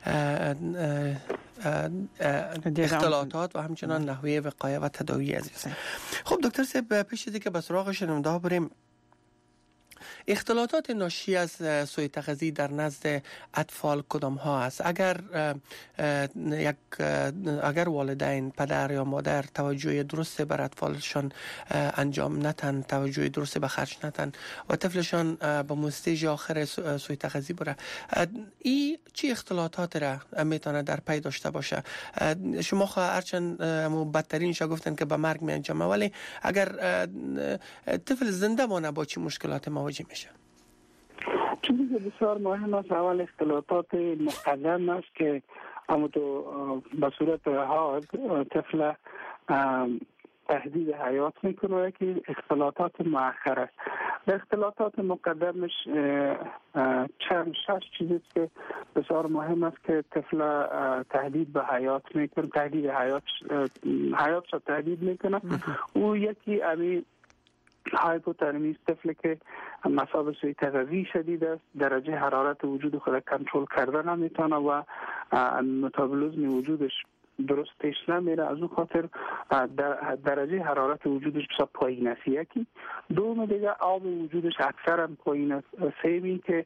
اختلالات و همچنان نحوه وقایه و تداوی عزیز. خب دکتر صاحب پیش از که به سراغ شنونده ها بریم، اختلالات ناشی از سوء تغذیه در نزد اطفال کدام ها است؟ اگر یک اگر والدین پدر یا مادر توجه درست بر اطفالشان انجام نتن، توجه درست به خرج نتن و طفلشان به مستیج آخر سوء تغذیه بره، این چی اختلالات را میتونه در پی داشته باشه؟ شما هرچند بدترینش گفتن که به مرگ می انجامه، ولی اگر طفل زنده مانه با چی مشکلات مواجه میشه؟ چیزی که بسیار مهم است اول اختلالات مقدم است که اما تو به صورت ها طفل تهدید حیات میکنه که اختلالات مؤخر است. اختلالات مقدمش چند شش چیزی که بسیار مهم است که طفل تهدید به حیات میکنه، تهدید حیات حیاتش تهدید میکنه. او یکی امی هایپوترمی طفل که مصاب سوء تغذیه شدید است، درجه حرارت وجود خود کنترل کردن نمیتونه و متابولیسم وجودش درست پیش نمیره، از اون خاطر درجه حرارت وجودش بسیار پایین است. یکی دوم دیگه آب وجودش اکثرا پایین است. سومی که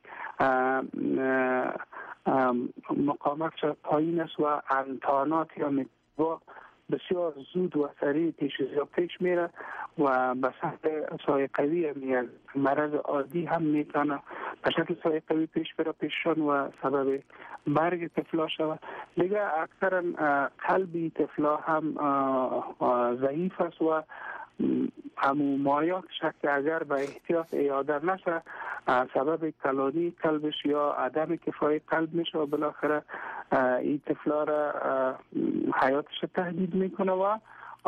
مقاومتش پایین است و انتانات یا مقوا بسیار زود و سریع پیش پیش میره و به شکل سایه قوی میاد. مرض عادی هم میتونه به شکل سایه قوی پیش بره پیششان و سبب مرگ طفلا شود. دیگه اکثرا قلبی طفلا هم ضعیف است و همون مایات شکل اگر به احتیاط ایاده نشه سبب کلانی قلبش یا عدم کفای قلب میشه و بالاخره این طفلا را حیاتش تهدید میکنه. و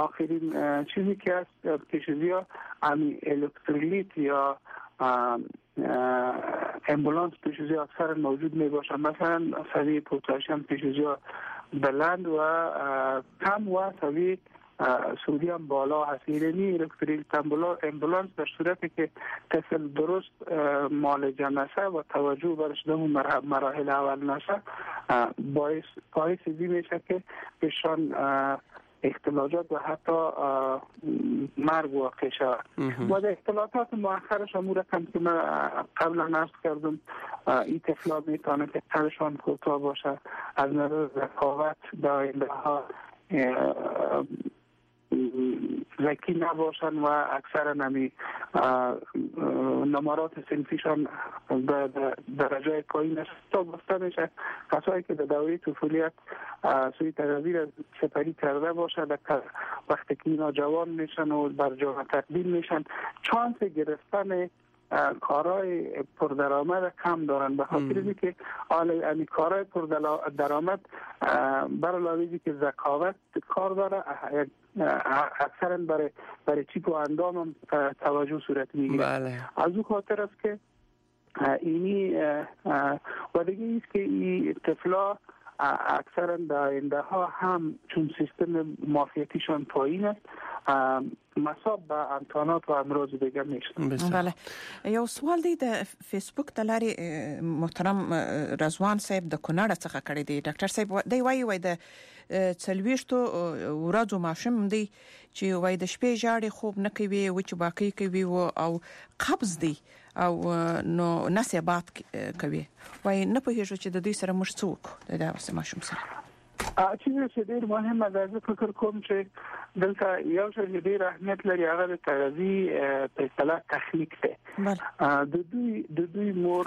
آخرین چیزی که از پیشگیری ها امی الکترولیت یا امبولانس پیشوزی اکثر موجود می باشد، مثلا سویه پوتاشیم پیشوزی بلند و کم و سویه سودیم بالا هست. یعنی رکتریل امبولانس در صورتی که طفل درست معالجه نشه و توجه برش در مراحل اول نشه باعث باعث دی میشه که بهشان اختلالات و حتی مرگ واقع شود. و در اختلالات مؤخرش امور کم که من قبلا نصب کردم این طفلا میتونه که قلشان کوتاه باشه، از نظر ذکاوت در آینده ها ذکی نباشن و اکثرا نمی نمرات صنفیشان به درجه پایین است تا گفته میشه کسایی که در دوره طفولیت سوی تغذیه را سپری کرده باشد وقتی که اینا جوان میشن و بر جامعه تقدیم میشن چانس گرفتن کارهای پردرآمد کم دارن، به خاطر اینکه حالا این کارهای پردرآمد بر علاوه که ذکاوت کار داره اکثرا برای برای چیپ و اندام هم توجه صورت میگیره. بله. از او خاطر است که اینی و دیگه ایست که این طفلا اکثرا در آینده ها هم چون سیستم معافیتیشان پایین است مصاب به امتحانات و امراض دیگه میشن. بله. یو سوال دی د فیسبوک د لارې محترم رضوان صاحب د کونړ څخه کړی دی. ډاکټر صاحب دی وایي وای د څلويشتو ورځو ماشوم دی چې وای د شپې ژاړي خوب نه کوي او چې باقي کوي او قبض دی او نو نصيبات کوي. وای نه پوهیږي چې د دوی سره مش څوک د داسې ماشوم سره چې چې ډیر مهمه ده. زه فکر کوم چې دلته یو څه ډیر اهمیت لري هغه د تغذیه په اصطلاح تخنیک ده. د دوی د دوی مور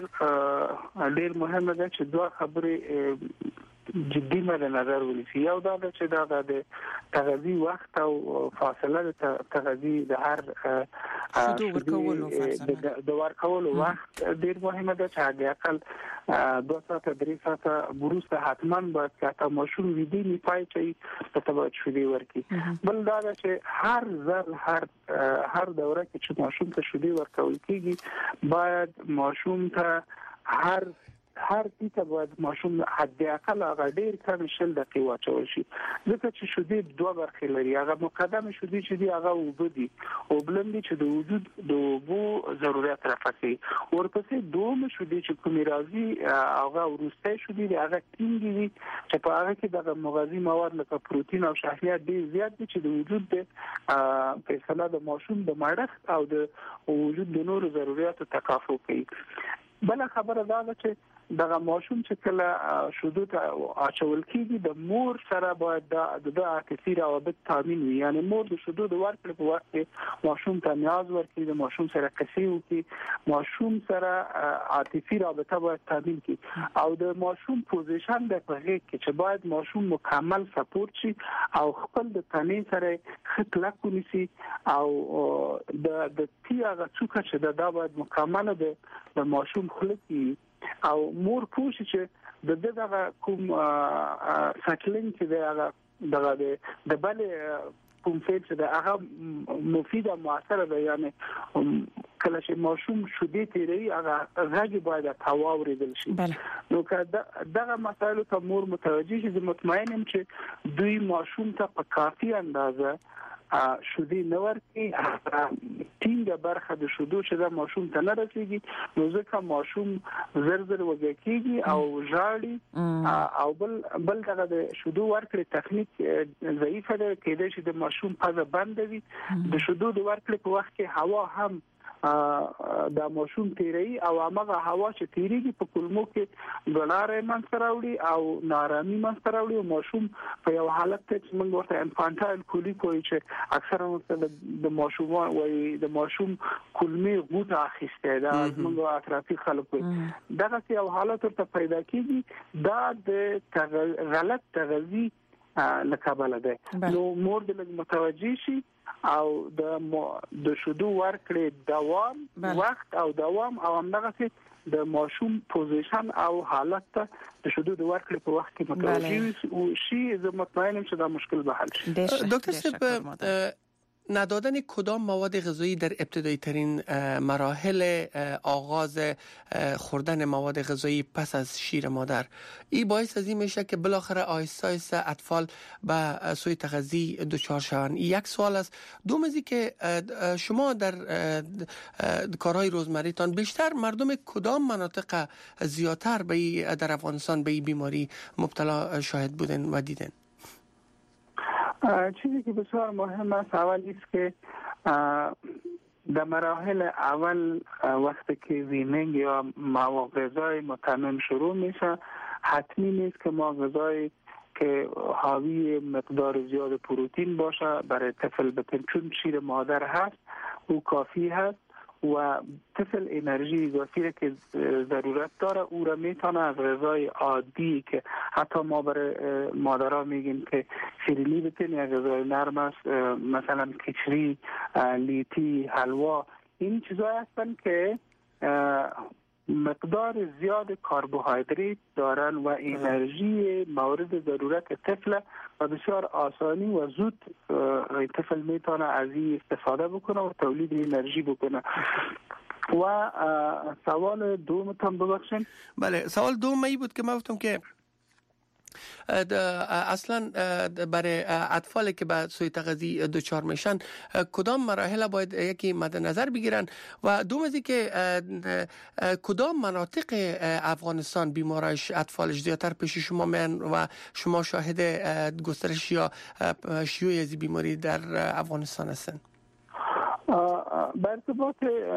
ډیر مهمه ده چې دوه خبرې جدي مد نظر ونیسي. یو دا چې دا د تغذیه وخت او فاصله د تغذیه د هر شودو ورکولو د ورکولو وخت ډیر مهمه ده چې هغه اقل دو ساعت درې ساعت وروسته حتما باید که ماشوم ویدی می پای چې په تبع شودي ورکی. بل دا چې هر ځل هر هر دوره کې چې ماشوم ته شودي ورکول کیږي باید ماشوم ته هر هر دې باید ماشوم حد اقل هغه ډیر کم شل دقیقې واچول شي. ځکه چې شودي دوه برخې لري. هغه مقدمه شودي چې دی هغه وبدي او بلندي چې د وجود د وبو ضرورت راپسي. ورپسې دوه شودي چې کوم راځي هغه ورسته شودي هغه ټینګي دي چې په هغه کې د مغذي مواد لکه پروتین او شحمیات ډیر زیات دي چې د وجود د په اصطلاح د ماشوم د مړښت او د وجود د نورو ضرورتو تکافو کوي. بل خبره دا ده چې دغه ماشوم چې کله شودو ته اچول کیږي د مور سره باید د عاطفي روابط تامین وي. یعنی مور د شودو د ورکړې په وخت کې ماشوم ته نیاز ورکړي، د ماشوم سره قصې وکړي، ماشوم سره عاطفي رابطه باید تامین کړي او د ماشوم پوزیشن د پغې کې چې باید ماشوم مکمل سپورت شي او خپل د تنې سره خپل کونیسي او د د تیغه څوکه چې دا باید مکمل د ماشوم خلقي او مور پوښي چې د دغه کوم سټلینګ چې دغه دغه د بل کوم فعل چې هغه مفید او موثر دی. یعنی کله چې ماشوم شودي تیری هغه غږی باید تواوریدل شي. نو که دغه مسایل ته مور متوجه شي مطمئنم چې دوی ماشوم ته په کافي اندازه شودي نور کې ټینګه برخه د شودو چې د ماشوم ته نه رسیږي نو ځکه ماشوم زر زر وګکیږي او ژاړي او بل بل دغه د شودو ورکړې تخنیک ضعیفه ده. کېدای شي د ماشوم پزه بند وي. د شودو د ورکړې په وخت کې هوا هم د ماشوم تیری او هغه هوا چې تیریږي په کولمو کې ګلاره منځ راوړي او نارامي منځ راوړي او ماشوم په یو حالت کې چې موږ ورته انفانټایل کولیک وایي چې اکثره مثلا د ماشوم وایي د ماشوم کولمي غوټه اخیسته ده موږ اطرافي خلک وایي دغه یو حالت ورته پیدا کیږي دا د غلط تغذیه لکابل ده. نو مور د متوجي شي او د د شودو ورکړې دوام بله. وخت او دوام او همدغه د ماشوم پوزیشن او حالت ته د شودو د ورکړې په وخت کې متوجي او شي زه مطمئنم چې دا مشکل به حل شي. ډاکټر صاحب ندادن کدام مواد غذایی در ابتدایی ترین مراحل آغاز خوردن مواد غذایی پس از شیر مادر، این باعث از این میشه که بالاخره آهسته آهسته اطفال به سوی تغذیه دچار شوند. یک سوال است. دوم از که شما در کارهای روزمریتان بیشتر مردم کدام مناطق زیادتر به در افغانستان به این بیماری مبتلا شاهد بودن و دیدن؟ چیزی که بسیار مهم است اول است که در مراحل اول وقتی که وینینگ یا مواد غذایی متمم شروع میشه، حتمی نیست که ما غذایی که حاوی مقدار زیاد پروتئین باشه برای طفل بتن، چون شیر مادر هست او کافی هست و طفل انرژی اضافی که ضرورت داره او را میتونه از غذای عادی که حتی ما برای مادرها میگیم که شیرینی بتین یا غذای نرم است، مثلا کچری، لیتی، حلوا، این چیزا هستن که مقدار زیاد کربوهیدرات دارن و انرژی مورد ضرورت طفل و بسیار آسانی و زود طفل میتونه از این استفاده بکنه و تولید انرژی بکنه. و سوال دومتون ببخشید. بله، سوال دوم ای بود که من گفتم که اصلا برای اطفالی که به سوی تغذیه دچار میشن کدام مراحل باید یکی مد نظر بگیرن و دوم از که کدام مناطق افغانستان بیماریش اطفالش زیادتر پیش شما میان و شما شاهد گسترش یا شیوع از بیماری در افغانستان هستن؟ به ارتباط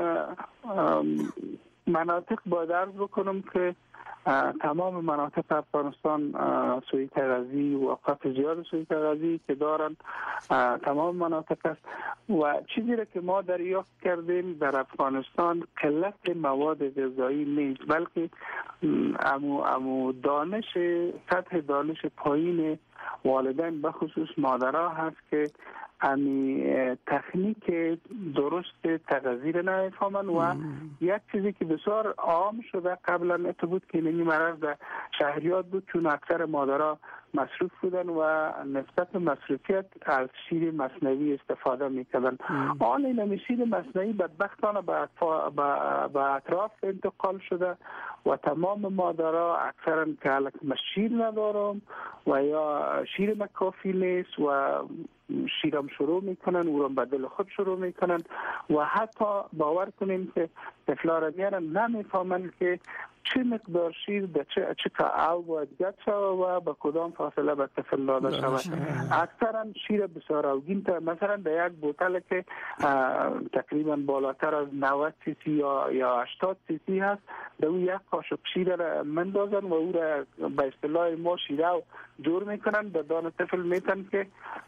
مناطق باید عرض بکنم که تمام مناطق افغانستان سوی تغذیه و اوقات زیاد سوی تغذیه که دارن تمام مناطق است و چیزی را که ما دریافت کردیم در افغانستان قلت مواد غذایی نیست، بلکه امو امو دانش سطح دانش پایین والدین به خصوص مادرها هست که امی تکنیک درست تغذیه را نمیفهمن و یک چیزی که بسیار عام شده قبلا ات بود که این مرض در شهریات بود، چون اکثر مادرها مصروف بودن و نسبت مصروفیت از شیر مصنوی استفاده میکردن. آن این شیر مصنوی بدبختانه به اطراف انتقال شده و تمام مادرها اکثرا که حالک شیر ندارم و یا شیر مکافی نیست و شیرم شروع میکنن و رو بدل خود شروع میکنن و حتی باور کنیم که طفلا میارن نمیفهمن که چه مقدار شیر به چه چه او باید گد شوه و به کدام فاصله به طفل داده شوه. اکثرا شیر بسیار اوگین تا مثلا در یک بوتل که تقریبا بالاتر از نود سی سی یا یا هشتاد سی سی هست، در اون یک قاشق شیر را مندازن و او را به اصطلاح ما شیره جور میکنن به دان طفل میتن که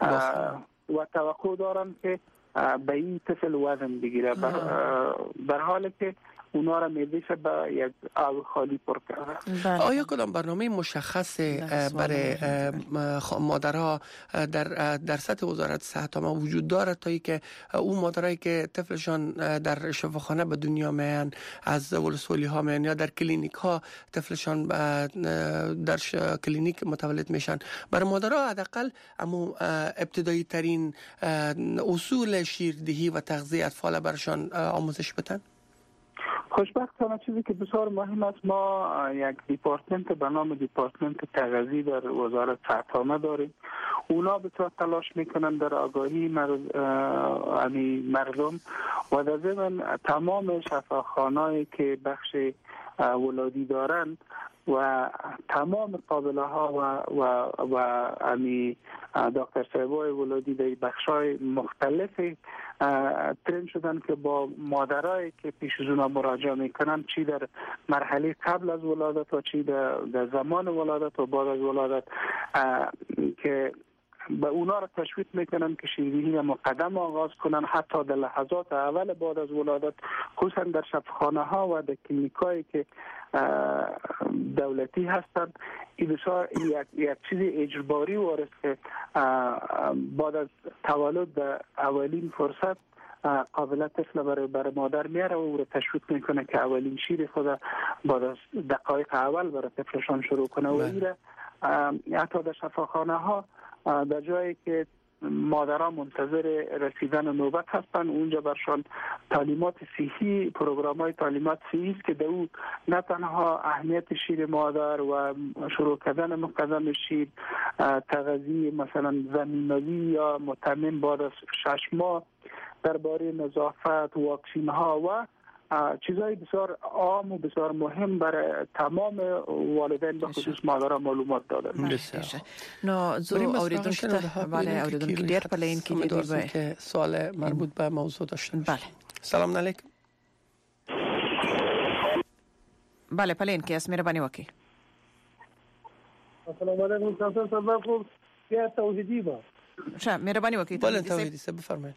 و توقع دارن که به این طفل وزن بگیره، بر, بر حال که اونا را میدیشه به یک آب خالی پر کرده. آیا کدام برنامه مشخص برای مادرها در در سطح وزارت صحت ما وجود دارد تا که اون مادرایی که طفلشان در شفاخانه به دنیا میان از ولسوالی ها میان یا در کلینیک ها طفلشان در کلینیک متولد میشن، برای مادرها حداقل اما ابتدایی ترین اصول شیردهی و تغذیه اطفال برشان آموزش بدن؟ خوشبختانه چیزی که بسیار مهم است، ما یک دیپارتمنت به نام دیپارتمنت تغذیه در وزارت صحت عامه داریم. اونا بسیار تلاش میکنن در آگاهی مردم و در ضمن تمام شفاخانه‌ای که بخش ولادی دارند و تمام قابله ها و و و امی دکتر صاحبای ولادی در بخشای مختلفی ترین شدن که با مادرایی که پیش از اونا مراجعه میکنن، چی در مرحله قبل از ولادت و چی در, در زمان ولادت و بعد از ولادت، که به اونا را تشویق میکنن که شیردهی را مقدم آغاز کنن حتی در لحظات اول بعد از ولادت، خصوصا در شفاخانه ها و در کلینیکایی که دولتی هستند. این بسیار یک یک چیز اجباری وارد که بعد از تولد در اولین فرصت قابل طفل برای برای مادر میاره و او را تشویق میکنه که اولین شیر خود بعد از دقایق اول برای طفلشان شروع کنه و این را حتی در شفاخانه ها در جایی که مادران منتظر رسیدن نوبت هستند. اونجا برشان تعلیمات صحی، پروگرام‌های تعلیمات صحی است که دو نه تنها اهمیت شیر مادر و شروع کردن مقدم شیر، تغذیه مثلا زمینوی یا متمم بعد از شش ماه، درباره نظافت، واکسین ها و چیزهای بسیار عام و بسیار مهم برای تمام والدین به خصوص مادران معلومات دادن. بسیار نو زو اوریدونکو ته بله اوریدونکو دیر په لین کې دی که سوال مربوط به موضوع داشتن. بله سلام علیکم. بله په لین کې اس مهرباني وکړئ. السلام علیکم تاسو سبا کو کیا توحیدی با شه مهرباني وکړئ. بله توحیدی څه بفرمایئ.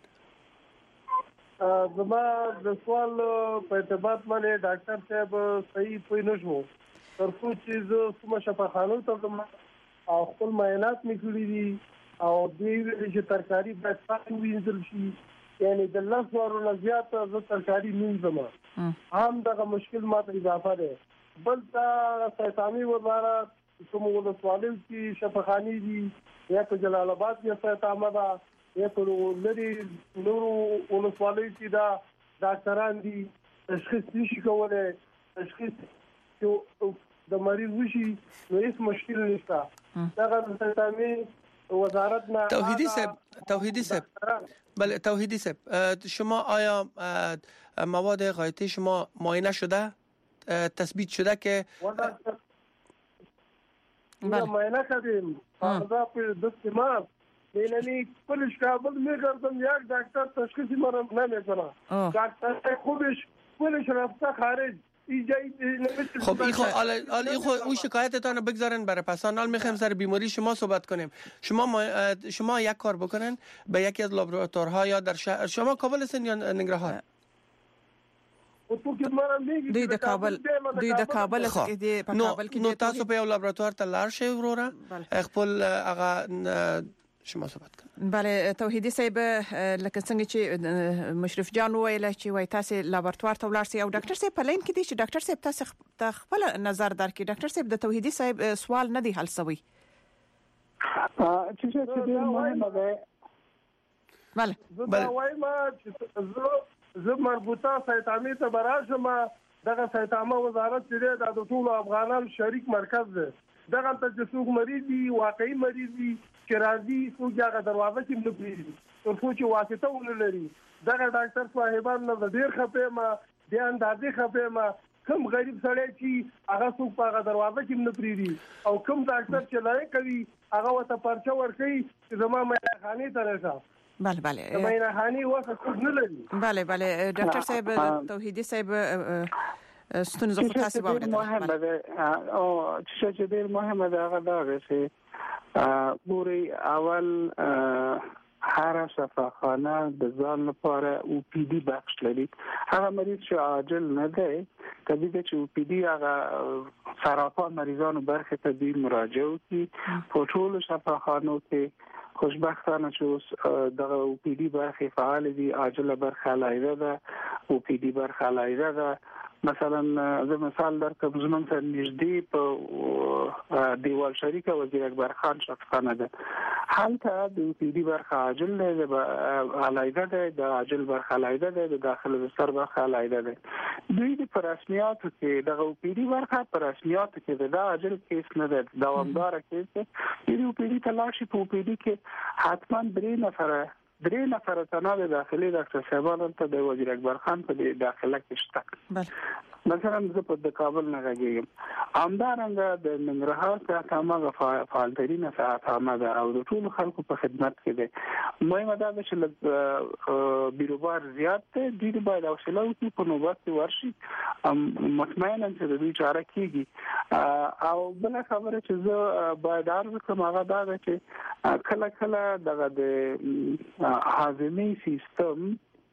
زما د سوال په اعتبار باندې ډاکټر صاحب صحیح پوه نه شو تر څو چې زه کومه شفاخانو ته کوم او خپل معاینات مې کړی دي او دوی ویل چې ترکاری باید پاک وینځل شي، یعنی د لس وارو نه زیات زه ترکاری مینځم، هم دغه مشکل ماته اضافه ده. بل تا سیتامي وزارت کوم ولسوالۍ کې شفاخانې دي یا په جلال آباد کې سیتامه ده یا په لري نورو ولسوالۍ کې دا ډاکټران دي، تشخیص نشي کولای، تشخیص د مریض وشي نو هیڅ مشکل نشته. دغه سیتامي وزارت نه توحیدی صاحب توحیدی صاحب بله توحیدی صاحب شما آیا مواد غایطی شما معاینه شده، تثبیت شده که بله معاینه کردیم فردا په دست ما یعنی کلش کابل میگردم یک دکتر تشخیصی مرا نمیکنه، دکتر خوبش کلش رفته خارج. خب این خو حالا این خو اون شکایتتون رو بگذارن برای پسان. میخوایم سر بیماری شما صحبت کنیم. شما ما شما یک کار بکنن به یکی از لابراتوارها یا در شهر شما کابل هستین یا ننگرهار؟ دوی د کابل دوی د کابل کې دی په کابل کې نو تاسو په یو لابراتوار ته لاړ شئ وروره خپل هغه شما صحبت کړئ. بله توحیدی صاحب لکه څنګه چې مشرف جان ویل چې وای تاسو لابراتوار ته ولاړ سئ او ډاکټر صاحب په لین کې دی چې ډاکټر صاحب تاسو خپل نظر درکړي. ډاکټر صاحب د توحیدی صاحب سوال نه دی حل شوی. چې څه دې مهمه ده. بله بله وایم چې زه مربوطه سیتامي ته براشم. دغه سیتامه وزارت چې د ټولو افغانانو شریک مرکز دی. دغه ته چې څوک مریض دي، واقعي مریض دي چې راځي څوک هغه دروازه کې نه پریږدي تر څو چې واسطه ونه لري. دغه ډاکټر صاحبان نه ډېر خپه ما د اندازې خپه ما کوم غریب سړی چې هغه څوک په هغه دروازه کې نه پریږدي او کوم ډاکټر چې لای کوي هغه وته پرچه ورکوي چې زما مې خاني ته راځه. بله بله مې خاني واسه نه لري. بله بله ډاکټر صاحب توحیدی صاحب ستونزه خو تاسو باندې مهمه ده او چې ډېر مهمه ده هغه دا چې پوری اول هر شفاخانه د ځان لپاره او پی ډی بخش لري. هغه مریض چې عاجل نه دی طبيعي چې او پی ډی هغه سرطان مریضانو برخه ته دی مراجعه کوي. په ټولو شفاخانو کې خوشبختانه چې دغه او پی ډی برخه فعال دي. عاجله برخه لایده ده، او پی ډی برخه لایده ده. مثلا زه مثال درکړم زموږ سره نږدې په دیوال شریکه وزیر اکبر خان شفاخانه ده. هلته د او پی ډی برخه عاجل ده، علایده ده، د عاجل برخه علایده ده، د داخل بستر برخه علایده ده. دوی د رسمیاتو کې د او پی ډی برخه په رسمیاتو کې د عاجل کیس نه ده، دوامدار کیس ده. د او پی ډی تلاشي په او پی ډی کې حتما درې نفره درې نفره تنه داخلي ډاکټر صاحبانو ته د وزیر اکبر خان په داخله کې شته. مثلا زه په د کابل نه راځم، همدارنګه د ننګرهار څخه تمامه فعالترینه ساعتامه ده او د ټولو خلکو په خدمت کې ده. مهمه ده چې بیروبار زیات دی، دوی باید حوصله وکړي، په نوبت کې ورشي، مطمئنا چې د دوی چاره کیږي. او بل خبره چې زه باید عرض کوم هغه دا ده چې کله کله دغه د هاضمي سیستم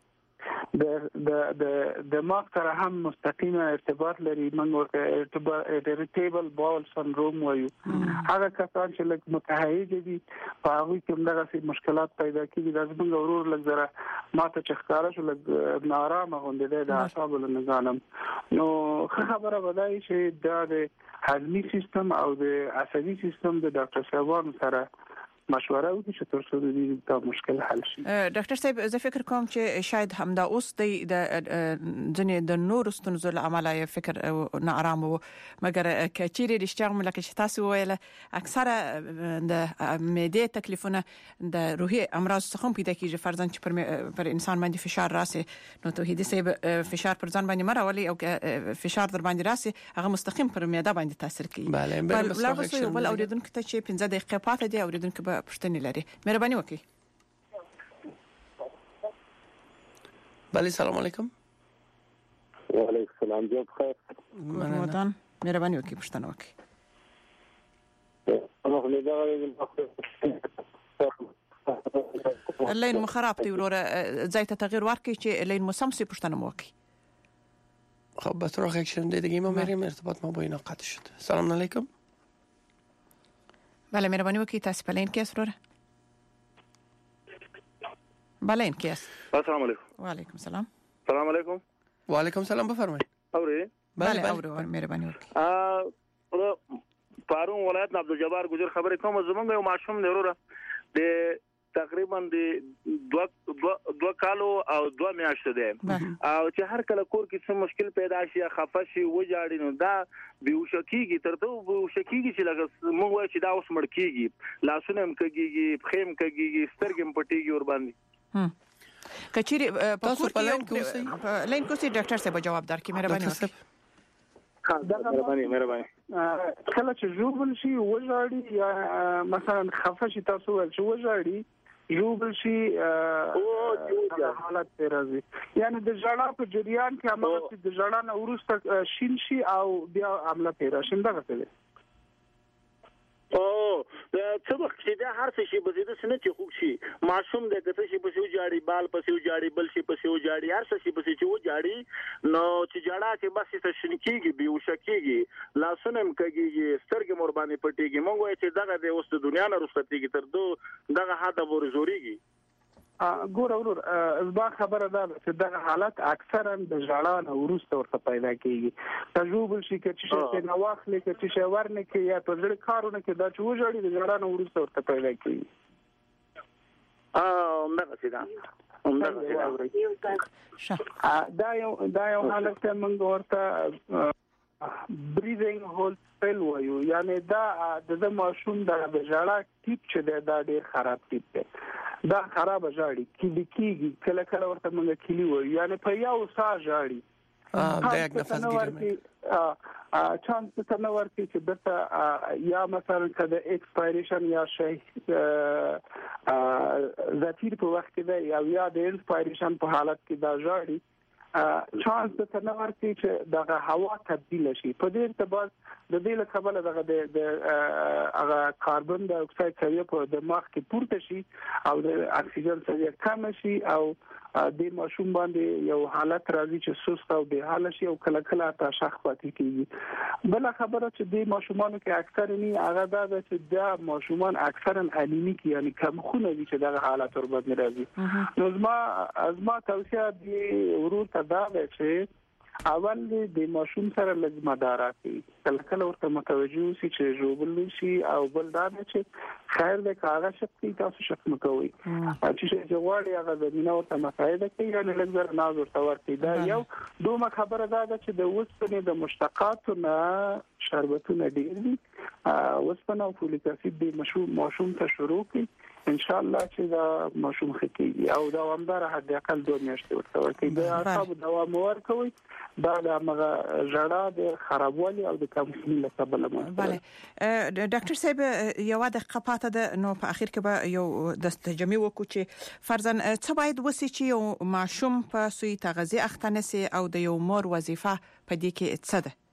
د د د دماغ سره هم مستقیم ارتباط لري. موږ ورته ارټیبل باول سندروم وایو. هغه کسان چې لکه متهیج دي په هغه کې دغه مشکلات پیدا کیږي. د زموږ ورور لږ زره ماته چخکاره شو، لږ نارامه غونډه ده د اعصاب له نظام. نو خبره ودای چې د هضمي سیستم او د عصبي سیستم د ډاکټر صاحبانو سره مشوره وکړي چې تر څو د دې دا مشکل حل شي. ډاکټر صاحب زه فکر کوم چې شاید همدا اوس د ځنې د نور ستونزو له امله فکر نه آرام وو مګر کچيري رښتیا هم لکه چې تاسو ویل اکثره د معدې تکلیفونه د روحي امراض څخه پیدا کیږي فرضاً چې پر, پر انسان باندې فشار راسي نو توحیدي صاحب فشار پر ځان باندې مرولي او فشار در باندې راسي هغه مستقیم پر معده باندې تاثیر کوي. بله بل بل اوریدونکو ته چې پنځه دقیقې پاتې دي اوریدونکو به پښتني لري مهرباني وکړئ. بله سلام علیکم. وعلیکم السلام جواب خیر. مهربان مهرباني وکړئ پښتنه وکړئ. لین مو خراب دی وروره ځای ته تغییر ورکړئ چې لین مو سم سي پښتنه مو وکړئ. خب به طور یک شنیدگی ما میریم ارتباط ما با اینا قطع شد. سلام علیکم. بله مهربانی وکړئ تاسو په لین کې اسرور. بله این کې است. السلام علیکم. و علیکم السلام. سلام علیکم. و علیکم السلام بفرمایید. اوري؟ بله اورو مهربانی وکړئ. ا پارون ولایت عبدالجبار ګجر خبرې کوم زمونږ یو ماشوم دی وروره د تقریبا د دوه دوه کالو او دوه میاشتې دی او چې هر کله کور کې څه مشکل پیدا شي خفه شي وجاړي نو دا بیهوش کیږي تر ته بیهوش کیږي چې لکه موږ وایو چې دا اوس مړ کیږي لاسونه هم کږيږي پښې هم کږيږي سترګې هم پټيږي ور باندې کچيري تاسو په لین کې لین کې ډاکټر صاحب جواب درکې مهرباني وکړئ. مهرباني مهرباني کله چې ژوبل شي وژاړي یا مثلا خفه شي تاسو ول چې وژاړي ژوبل شي او حالت راځي یعنی د ژړا په جریان کې عمل د ژړا نه ورسته شین شي او بیا عمله پیرا شنده غته او څه وخت چې دا هر څه شي بزیده سنه چې خوښ شي معصوم د کته شي په سیو جاړي بال په سیو جاړي بل شي په سیو جاړي هر څه شي په سیو جاړي نو چې جاړه کې بس څه شنکیږي به وشکیږي لاسونه هم کېږي سترګې مور باندې پټيږي مونږ وایي چې دغه د اوس د دنیا نه رسټيږي تر دو دغه حدا ورزوريږي. ګور اورور زما خبره ده چې دغه حالت اکثرا د ژړا نه ورسته ورته پیدا کیږي تجربه شي چې چې نو واخلې چې چې ورنه کې یا په ځړ کارونه کې دا چې وژړي د ژړا نه ورسته ورته پیدا کیږي. اه مګه سیدا دا یو دا یو حالت موږ ورته بریدینګ هول سپیل وایو یعنی دا د ماشوم د ژړا ټیپ چې دا ډیر خراب ټیپ دی دا خراب ژاړي کلی کیږي کله کله ورته موږ کلی وایو یعنی په یو سا ژاړي ا دا یک نفس ګیرمه ا چانس ته نو ورته چې دته یا مثلا کده ایکسپایریشن یا شی ا ذاتیر په وخت کې یا یا د ایکسپایریشن په حالت کې دا ژاړي چانس ته نو ورته چې دغه هوا تبدیل شي په دې ارتباط د دې له کبله دغه د هغه کاربن ډای اکساید سویه په دماغ کې پورته شي او د اکسیجن سویه کم شي او د ماشوم باندې یو حالت راځي چې سست او بې حال شي او کله کله تا شخ پاتې کیږي. بل خبره چې د ماشومانو کې اکثر نه هغه دا چې د ماشومان اکثرا انیمیک یعنی کم خون دي چې دغه حالت ور باندې راځي. نو زما ازما توصیه دی ورور ته دا چې اول د ماشوم سره لږ مداراتي کله کله ورته متوجه شي چې جوړول شي او بل دا چې خیر د کاغذ شپې تاسو شک مکوئ چې جوړي هغه د مینه او تمفایده کوي یعنی لږ زر ناز ورته ورته دا یو دومره خبره ده چې د وسپنې د مشتقاتو نه شربتونه ډیر دي وسپنه او فولیک اسید د ماشوم ماشوم ته شروع کی ان شاء الله چې دا ماشوم خکېږي او دوامدار حد اقل دوه میاشتې ورته ورکړي دا تاسو دوام ورکوي دا د هغه ژړا د خرابوالي او د کمخونی له سبب لمه. بله ډاکټر صاحب یو د خپاته د نو په اخر کې به یو د تجمع وکړو چې فرضاً څه باید وسی چې یو ماشوم په سوی تغذیه اخته نسی او د یو مور وظیفه په دې کې څه ده؟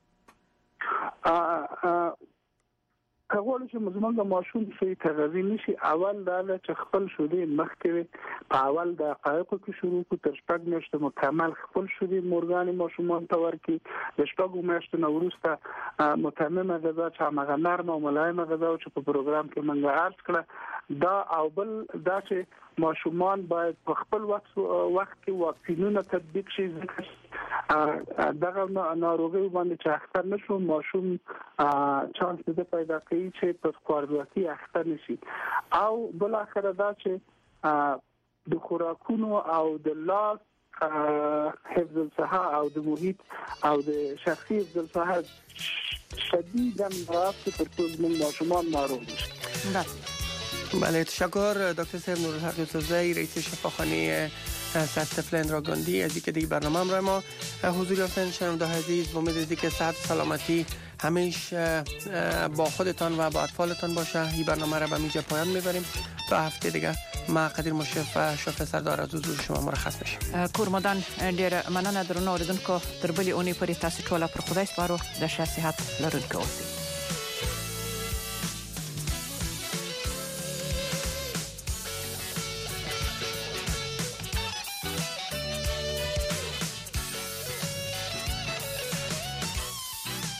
ا کول چې مزمنګ ماشوم شي تغذیه نشي اول دا چې خپل شودې مخکې په اول د حقایقو کې شروع کو تر شپږ میاشتې مکمل خپل شودې مورګاني ماشومان ته ورکي د شپږ میاشتې نو وروسته متممه غذا چې هغه نرم او ملایمه غذا چې په پروګرام کې منګه عرض کړه دا او بل دا چې ماشومان باید په خپل وخت وخت کې واکسینونه تطبیق شي دغه ناروغي باندې چې اخته نشو ماشوم چانس دې پیدا کوي چې په خوارځواکي اخته نشي او بل اخر دا چې د خوراکونو او د لاس حفظ الصحه او د محیط او د شخصي حفظ الصحه شدیداً راست پر ټول ماشومان ناروغ دي. بله تشکر دکتر صاحب نورالحق یوسفزئی رئیس شفاخانه سطح اندراگاندی از اینکه دیگه برنامه همراه ما حضور یافتن. شنونده عزیز امید از اینکه صحت و سلامتی همیشه با خودتان و با اطفالتان باشه. این برنامه را به اینجا پایان میبریم تا هفته دیگه. ما قدیر مشرف و شفا سردار از حضور شما مرخص میشم. کورمدان ډیر مننه درنو اوریدونکو تر بلې اونۍ پورې تاسو ټول پر خدای سپارو د ښه صحت لرونکو اوسئ.